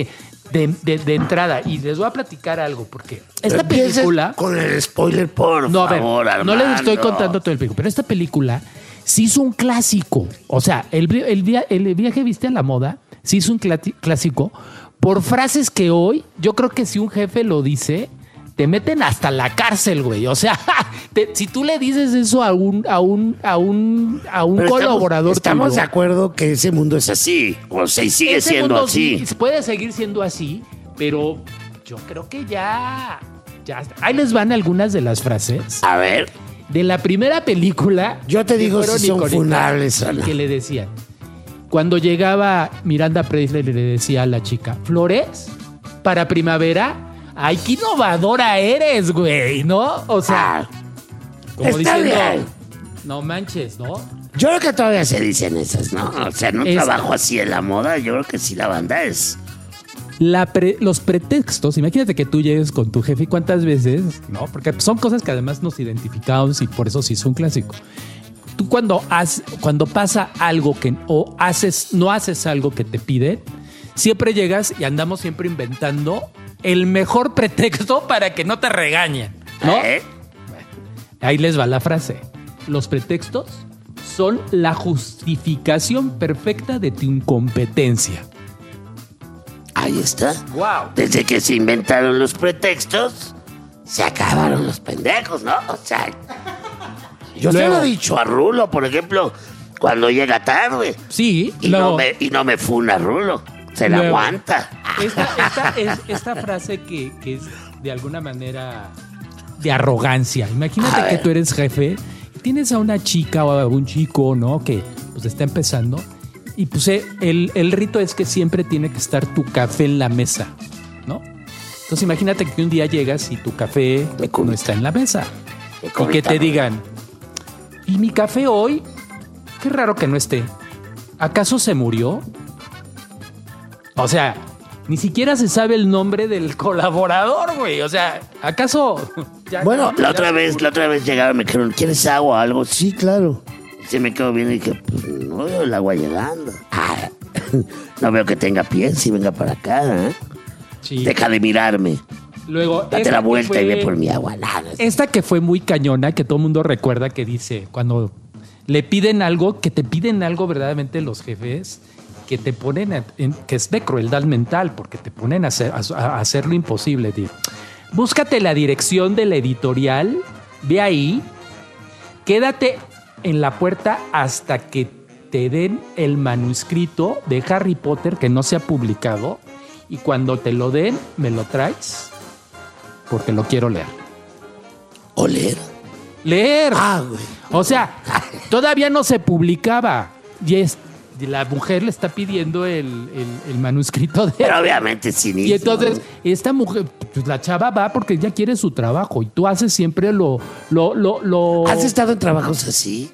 de, de, de entrada. Y les voy a platicar algo, porque esta Empieces película... con el spoiler, por no, a ver, favor, no les estoy Armando. contando todo el película, pero esta película sí hizo un clásico. O sea, el, el, via- el viaje viste a la moda sí hizo un clati- clásico por frases que hoy, yo creo que si un jefe lo dice, te meten hasta la cárcel, güey. O sea, te- si tú le dices eso a un, a un, a un, a un Pero colaborador Estamos, estamos tuyo, de acuerdo que ese mundo es así. O sea, y sigue ese siendo mundo así. sí puede seguir siendo así, pero yo creo que ya, ya. Ahí les van algunas de las frases. A ver. De la primera película. Yo te que digo fueron si son icónicas, funables, y Ana. que le decían. Cuando llegaba Miranda Presley le decía a la chica, ¿flores? ¿Para primavera? ¡Ay, qué innovadora eres, güey! ¿No? O sea, como está diciendo, bien. no manches, ¿no? Yo creo que todavía se dicen esas, ¿no? O sea, en un Es- trabajo así en la moda, yo creo que sí la banda es. La pre- los pretextos, imagínate que tú llegues con tu jefe y cuántas veces, ¿no? Porque son cosas que además nos identificamos y por eso sí es un clásico. Tú cuando, has, cuando pasa algo que o haces, no haces algo que te piden, siempre llegas y andamos siempre inventando el mejor pretexto para que no te regañen, ¿no? ¿Eh? Ahí les va la frase. Los pretextos son la justificación perfecta de tu incompetencia. Ahí está. Wow. Desde que se inventaron los pretextos, se acabaron los pendejos, ¿no? O sea, yo se Luego- lo he dicho a Rulo, por ejemplo, cuando llega tarde. Sí. Y, luego- no, me, y no me funa Rulo. Se la Luego- aguanta. Esta, esta, es- esta frase que, que es de alguna manera de arrogancia. Imagínate A que ver. tú eres jefe y tienes a una chica o a un chico, ¿no? Que pues está empezando. Y pues eh, el, el rito es que siempre tiene que estar tu café en la mesa, ¿no? Entonces imagínate que un día llegas y tu café no está en la mesa. Y que te digan, ¿y mi café hoy? Qué raro que no esté. ¿Acaso se murió? O sea, ni siquiera se sabe el nombre del colaborador, güey. O sea, ¿acaso? ya- Bueno, ya- la otra vez, la otra vez llegaron, me dijeron, ¿quieres agua o algo? Sí, claro. Y se me quedó bien y dije, pues no veo el agua llegando. Ah, no veo que tenga pies y venga para acá, ¿eh? Sí. Deja de mirarme. Luego, Date esta la que vuelta fue- y ve por mi agua. Nada. Esta que fue muy cañona, que todo el mundo recuerda que dice, cuando le piden algo, que te piden algo verdaderamente los jefes, que te ponen, a- en- que es de crueldad mental, porque te ponen a hacer, a, a hacer lo imposible. Tío. Búscate la dirección de la editorial, ve ahí, quédate en la puerta hasta que te den el manuscrito de Harry Potter que no se ha publicado y cuando te lo den, me lo traes porque lo quiero leer. ¿O leer? Leer. Ah, güey. O sea, todavía no se publicaba. Y es, y la mujer le está pidiendo el, el- el manuscrito de... Pero obviamente sin Y entonces, esta mujer, pues la chava va porque ya quiere su trabajo y tú haces siempre lo... lo, lo, lo... ¿Has estado en trabajos así?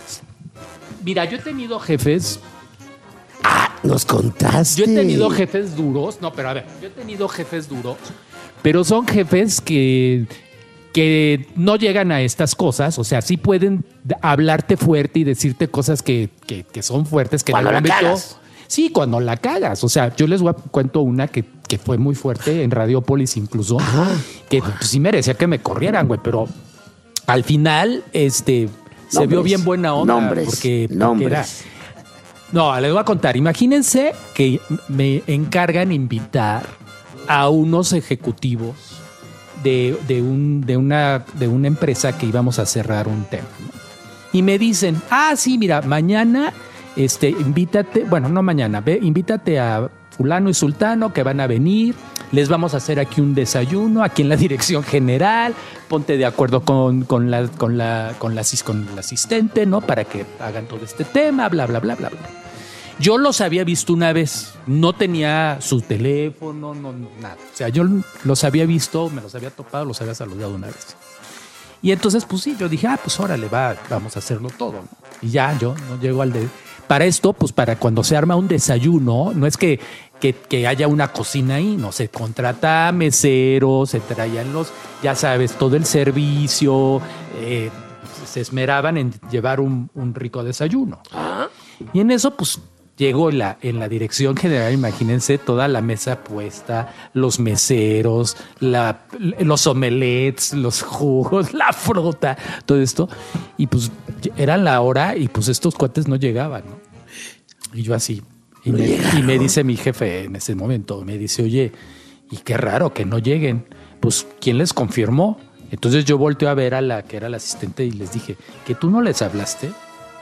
Mira, yo he tenido jefes... Ah, nos contaste. Yo he tenido jefes duros. No, pero a ver, yo he tenido jefes duros, pero son jefes que... que no llegan a estas cosas, o sea, sí pueden hablarte fuerte y decirte cosas que, que, que son fuertes. Que en Cuando algún la momento- cagas. Sí, cuando la cagas. O sea, yo les voy a cuento una que, que fue muy fuerte en Radiopolis incluso, que pues, sí merecía que me corrieran, güey, pero al final, este, se Nombres, vio bien buena onda. nombres, porque, porque nombres. era- No, les voy a contar. Imagínense que me encargan invitar a unos ejecutivos de, de, un, de, una, de una empresa que íbamos a cerrar un tema, ¿no? Y me dicen, ah, sí, mira, mañana, este, invítate, bueno, no mañana, ve, invítate a fulano y sultano que van a venir, les vamos a hacer aquí un desayuno, aquí en la dirección general, ponte de acuerdo con, con, la, con, la, con, la, asis- con el asistente, ¿no? Para que hagan todo este tema, bla, bla, bla, bla, bla. Yo los había visto una vez, no tenía su teléfono, no, no, nada. O sea, yo los había visto, me los había topado, los había saludado una vez. Y entonces, pues sí, yo dije, ah, pues órale, va, vamos a hacerlo todo, ¿no? Y ya, yo no llego al de... Para esto, pues para cuando se arma un desayuno, no es que, que, que haya una cocina ahí, no, se contrata meseros, se traían los, ya sabes, todo el servicio, eh, se esmeraban en llevar un, un rico desayuno. Y en eso, pues, Llego en la, en la dirección general, imagínense toda la mesa puesta, los meseros, la, los omelets, los jugos, la fruta, todo esto. Y pues era la hora y pues estos cuates no llegaban, ¿no? Y yo así. Y, no me, y me dice mi jefe en ese momento, me dice, oye, y qué raro que no lleguen. Pues, ¿quién les confirmó? Entonces yo volteo a ver a la que era la asistente y les dije, ¿que tú no les hablaste?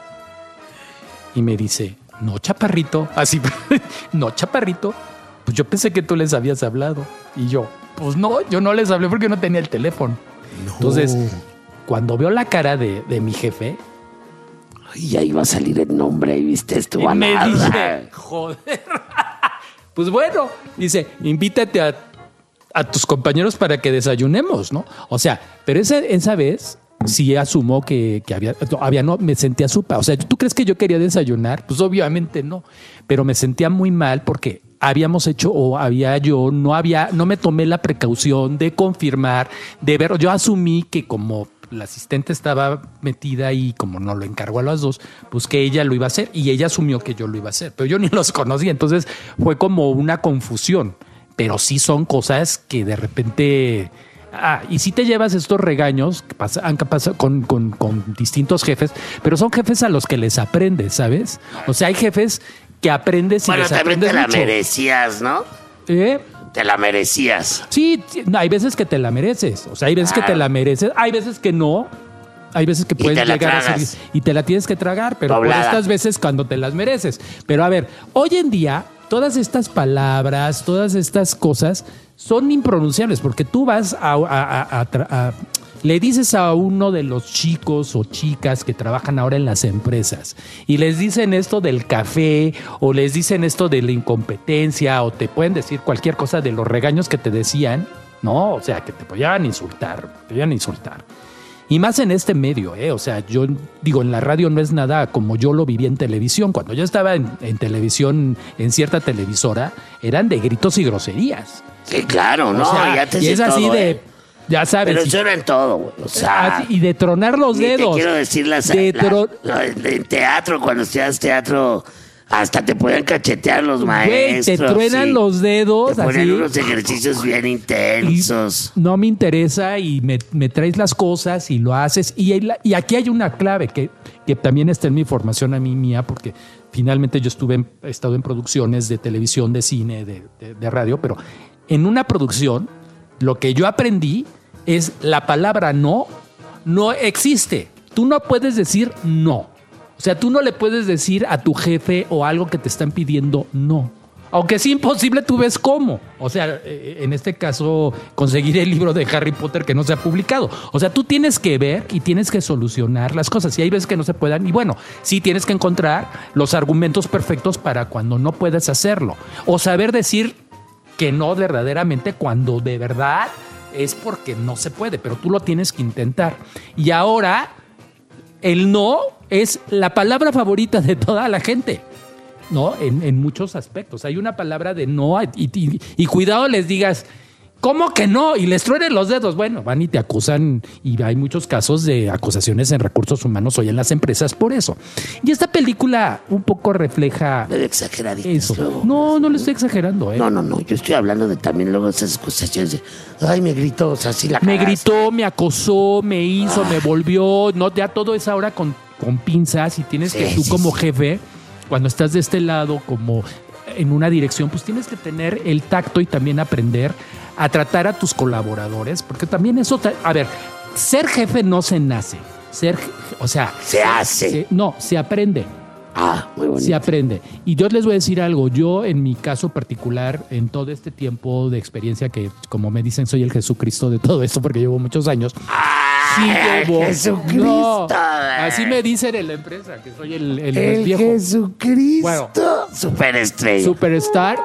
Y me dice, no, chaparrito. Así, no, chaparrito. Pues yo pensé que tú les habías hablado. Y yo, pues no, yo no les hablé porque no tenía el teléfono. No. Entonces, cuando veo la cara de, de mi jefe... Y ya iba a salir el nombre y viste esto. Y me dice, joder. Pues bueno, dice, invítate a, a tus compañeros para que desayunemos, ¿no? O sea, pero esa, esa vez... sí asumo que, que había, había no, me sentía súper, o sea, ¿tú crees que yo quería desayunar? Pues obviamente no, pero me sentía muy mal porque habíamos hecho o había yo, no había, no me tomé la precaución de confirmar, de ver, yo asumí que como la asistente estaba metida y como no lo encargó a las dos, pues que ella lo iba a hacer y ella asumió que yo lo iba a hacer, pero yo ni los conocía, entonces fue como una confusión, pero sí son cosas que de repente... Ah, y si te llevas estos regaños que pasa, han pasado con, con, con distintos jefes, pero son jefes a los que les aprendes, ¿sabes? O sea, hay jefes que aprendes y bueno, les también aprendes te la mucho. merecías, ¿no? ¿Eh? Te la merecías. Sí, no, hay veces que te la mereces. O sea, hay veces claro. que te la mereces, hay veces que no. Hay veces que puedes llegar a ser y te la tienes que tragar, pero Doblada. por estas veces cuando te las mereces. Pero a ver, hoy en día todas estas palabras, todas estas cosas son impronunciables porque tú vas a, a, a, a, a le dices a uno de los chicos o chicas que trabajan ahora en las empresas y les dicen esto del café o les dicen esto de la incompetencia o te pueden decir cualquier cosa de los regaños que te decían, ¿no? O sea, que te podían insultar, te podían insultar. Y más en este medio, ¿eh? O sea, yo digo, en la radio no es nada como yo lo viví en televisión. Cuando yo estaba en, en televisión, en cierta televisora, eran de gritos y groserías. Sí, claro, no, o sea, ya te y es así todo, de... ¿eh? Ya sabes. Pero eso era en todo, güey. O sea, y de tronar los dedos. Te quiero decir, las, de la, tro... la, en teatro, cuando estudias teatro, hasta te pueden cachetear los maestros. Güey, te truenan sí. los dedos. Te ponen así. unos ejercicios bien intensos. Y no me interesa y me, me traes las cosas y lo haces. Y, y aquí hay una clave que, que también está en mi formación a mí mía, porque finalmente yo estuve en, he estado en producciones de televisión, de cine, de, de, de radio, pero en una producción lo que yo aprendí es la palabra no, no existe. Tú no puedes decir no. O sea, tú no le puedes decir a tu jefe o algo que te están pidiendo no. Aunque es imposible, tú ves cómo. O sea, en este caso, conseguir el libro de Harry Potter que no se ha publicado. O sea, tú tienes que ver y tienes que solucionar las cosas. Y hay veces que no se puedan. Y bueno, sí tienes que encontrar los argumentos perfectos para cuando no puedes hacerlo. O saber decir que no verdaderamente cuando de verdad es porque no se puede. Pero tú lo tienes que intentar. Y ahora, el no es la palabra favorita de toda la gente, ¿no? En, en muchos aspectos. Hay una palabra de no y, y, y cuidado les digas, ¿cómo que no? Y les truenen los dedos. Bueno, van y te acusan y hay muchos casos de acusaciones en recursos humanos hoy en las empresas por eso. Y esta película un poco refleja eso. Luego, no, no le estoy exagerando, ¿eh? No, no, no. Yo estoy hablando de también luego esas acusaciones de, ay, me gritó, o sea, así la Me cagaste. gritó, me acosó, me hizo, ah. me volvió. No, ya todo es ahora con, con pinzas y tienes sí, que tú sí, como sí. jefe, cuando estás de este lado como en una dirección, pues tienes que tener el tacto y también aprender a tratar a tus colaboradores, porque también eso, a ver, ser jefe no se nace, ser, o sea, se hace. Se, no, se aprende. Ah, muy bonito. Se aprende. Y yo les voy a decir algo, yo en mi caso particular, en todo este tiempo de experiencia que, como me dicen, soy el Jesucristo de todo esto, porque llevo muchos años. Sí, llevo. Jesucristo. No, así me dicen en la empresa, que soy el, el, el viejo. Jesucristo. Bueno, superestrella. Superstar.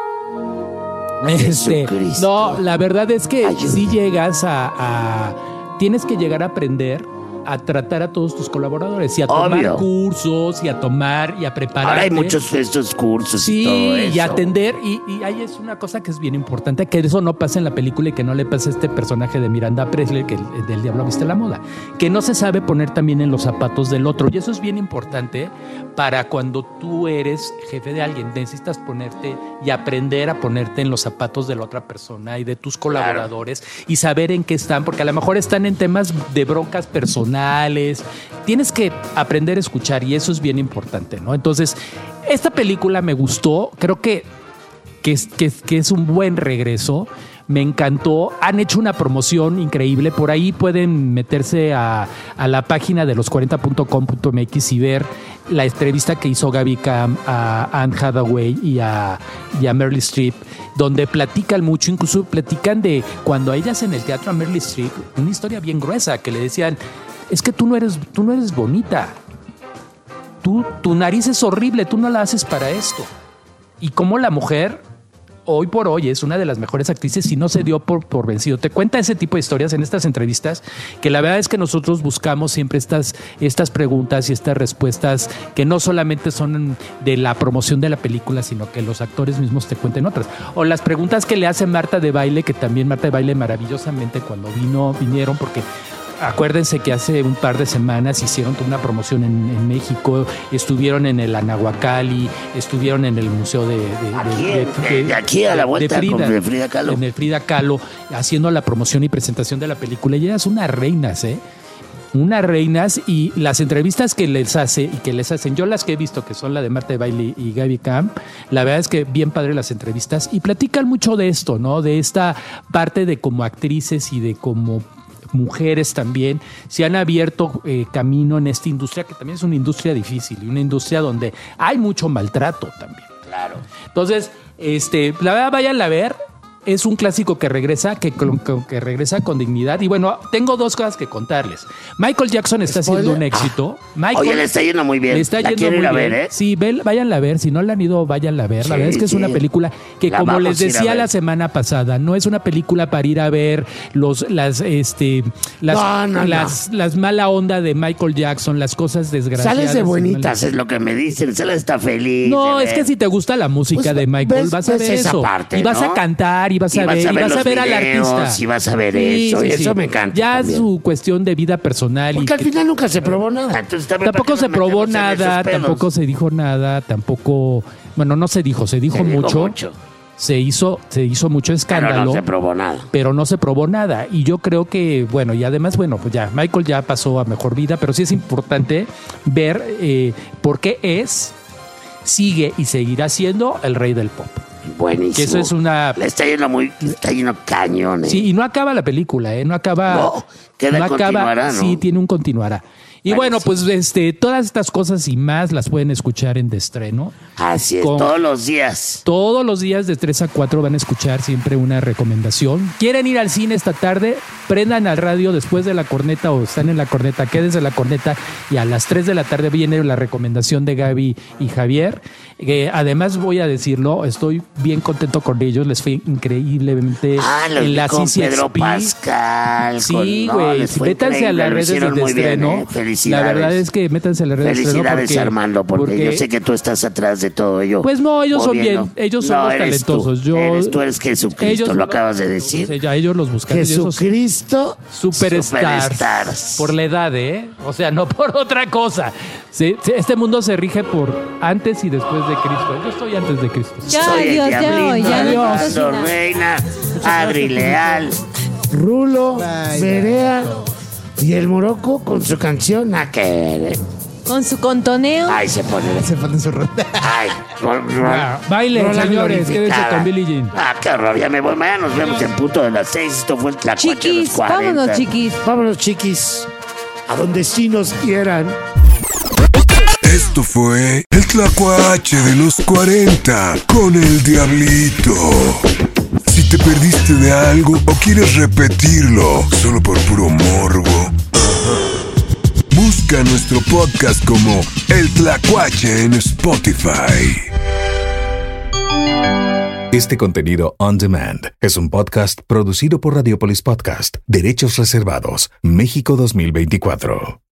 Este, no, la verdad es que si sí llegas a, a... Tienes que llegar a aprender a tratar a todos tus colaboradores y a tomar Obvio. cursos y a tomar y a preparar. Ahora hay muchos de estos cursos Sí, y todo eso. y atender. Y, y ahí es una cosa que es bien importante, que eso no pasa en la película y que no le pasa a este personaje de Miranda Presley, que el- del Diablo viste la moda, que no se sabe poner también en los zapatos del otro. Y eso es bien importante para cuando tú eres jefe de alguien. Necesitas ponerte y aprender a ponerte en los zapatos de la otra persona y de tus colaboradores y saber en qué están, porque a lo mejor están en temas de broncas personales. Tienes que aprender a escuchar y eso es bien importante, ¿no? Entonces, esta película me gustó, creo que, que, es, que, es- que es un buen regreso. Me encantó. Han hecho una promoción increíble. Por ahí pueden meterse a, a la página de los cuarenta punto com punto m x y ver la entrevista que hizo Gaby Cam a Anne Hathaway y a, y a Meryl Streep, donde platican mucho, incluso platican de cuando a ellas en el teatro a Meryl Streep, una historia bien gruesa, que le decían, es que tú no eres, tú no eres bonita. Tú, tu nariz es horrible, tú no la haces para esto. Y como la mujer hoy por hoy es una de las mejores actrices y no se dio por, por vencido. Te cuenta ese tipo de historias en estas entrevistas, que la verdad es que nosotros buscamos siempre estas, estas preguntas y estas respuestas que no solamente son de la promoción de la película, sino que los actores mismos te cuenten otras. O las preguntas que le hace Marta de Baile, que también Marta de Baile maravillosamente cuando vino, vinieron, porque acuérdense que hace un par de semanas hicieron toda una promoción en, en México, estuvieron en el Anahuacalli, estuvieron en el Museo de, de, Aquí, de, de- de aquí a la vuelta con de Frida Kahlo. En el Frida Kahlo, haciendo la promoción y presentación de la película. Y ellas unas reinas, ¿eh? Unas reinas, y las entrevistas que les hace y que les hacen, yo las que he visto, que son la de Marta de Baile y Gaby Camp, la verdad es que bien padre las entrevistas y platican mucho de esto, ¿no? De esta parte de como actrices y de como mujeres también se han abierto eh, camino en esta industria, que también es una industria difícil y una industria donde hay mucho maltrato también. Claro. Entonces, este, la verdad, váyanla a ver. Es un clásico que regresa, que, que, que regresa con dignidad. Y bueno, tengo dos cosas que contarles. Michael Jackson está Spoiler. haciendo un éxito. Michael, Oye, le está yendo muy bien. Le está La yendo quiero muy ir a bien. ver, ¿eh? Sí, ve- váyanla a ver. Si no la han ido, váyanla a ver. Sí, la verdad es que es sí. una película que, La como vamos les a ir a decía ver. la semana pasada, no es una película para ir a ver los, las, este, las, No, no, no. las, las mala onda de Michael Jackson, las cosas desgraciadas. Sales de y bonitas, malas. es lo que me dicen. Sales está feliz. No, de es ver. que si te gusta la música Pues, de Michael, ves- vas a ves ver esa eso. parte, y vas ¿no? a cantar, y vas Y a vas ver, a y ver vas a los ver al videos, artista. y vas a ver eso, y eso me encanta Ya también. su cuestión de vida personal. Porque y al que- final nunca se probó nada. Entonces, también tampoco ¿para qué se nos probó metemos en esos nada, pedos? tampoco se dijo nada, tampoco, bueno, no se dijo, se dijo Se dijo mucho. mucho. Se hizo, se hizo mucho escándalo. Pero no se probó nada. Pero no se probó nada. Y yo creo que, bueno, y además, bueno, pues ya, Michael ya pasó a mejor vida, pero sí es importante ver eh, por qué es, sigue y seguirá siendo el rey del pop. Buenísimo. Que eso es una... Le está yendo muy, le está yendo cañón. ¿eh? Sí, y no acaba la película, ¿eh? No acaba... No, queda no continuará, ¿no? Sí, tiene un continuará. Y bueno, pues este, todas estas cosas y más las pueden escuchar en De Estreno. Así es, Con- todos los días. Todos los días de tres a cuatro van a escuchar siempre una recomendación. ¿Quieren ir al cine esta tarde? Prendan al radio después de la corneta o están en la corneta, quédense en la corneta y a las tres de la tarde viene la recomendación de Gaby y Javier. Eh, además voy a decirlo, estoy bien contento con ellos, les fue increíblemente Ah, los en vi la con C C X Pedro P. Pascal. Sí, con- no, güey, les fue métanse a increíble, las lo redes de hicieron muy bien, estreno. ¿eh? La Felicidades. verdad es que métanse a las redes de estreno Felicidades, porque, Armando, porque, yo sé que tú estás atrás de todo ello. Pues no, ellos son moviendo. bien, ellos son No, los eres tú. talentosos. Yo, Eres- tú eres Jesucristo, ellos lo son- acabas de decir. Sí, ya ellos los buscan. Jesucristo Superstars. Superstars. Por la edad, ¿eh? O sea, no por otra cosa. Sí, sí, este mundo se rige por antes y después de Cristo. Yo estoy antes de Cristo. Ya, Soy el Dios, ya, Diablito, ya, no Armando necesito Reina, Adri Leal. Rulo, Vaya. Berea y el Morocco con su canción. Nada que ver, ¿eh? Con su contoneo. Ay, se pone. Se falta en su ronda. Ay, ro- ro- Ah, bailen, rola señores, glorificada. quédense con Billie Jean. Ah, qué horror, ya me voy. Mañana nos vemos en punto de las seis. Esto fue el Tlacuache de los Chiquis, cuarenta. vámonos, chiquis. Vámonos, chiquis. A donde sí nos quieran. Esto fue el Tlacuache de los cuarenta con el Diablito. Si te perdiste de algo o quieres repetirlo solo por puro morbo, busca nuestro podcast como El Tlacuache en Spotify. Este contenido on demand es un podcast producido por Radiopolis Podcast, Derechos Reservados, México dos mil veinticuatro.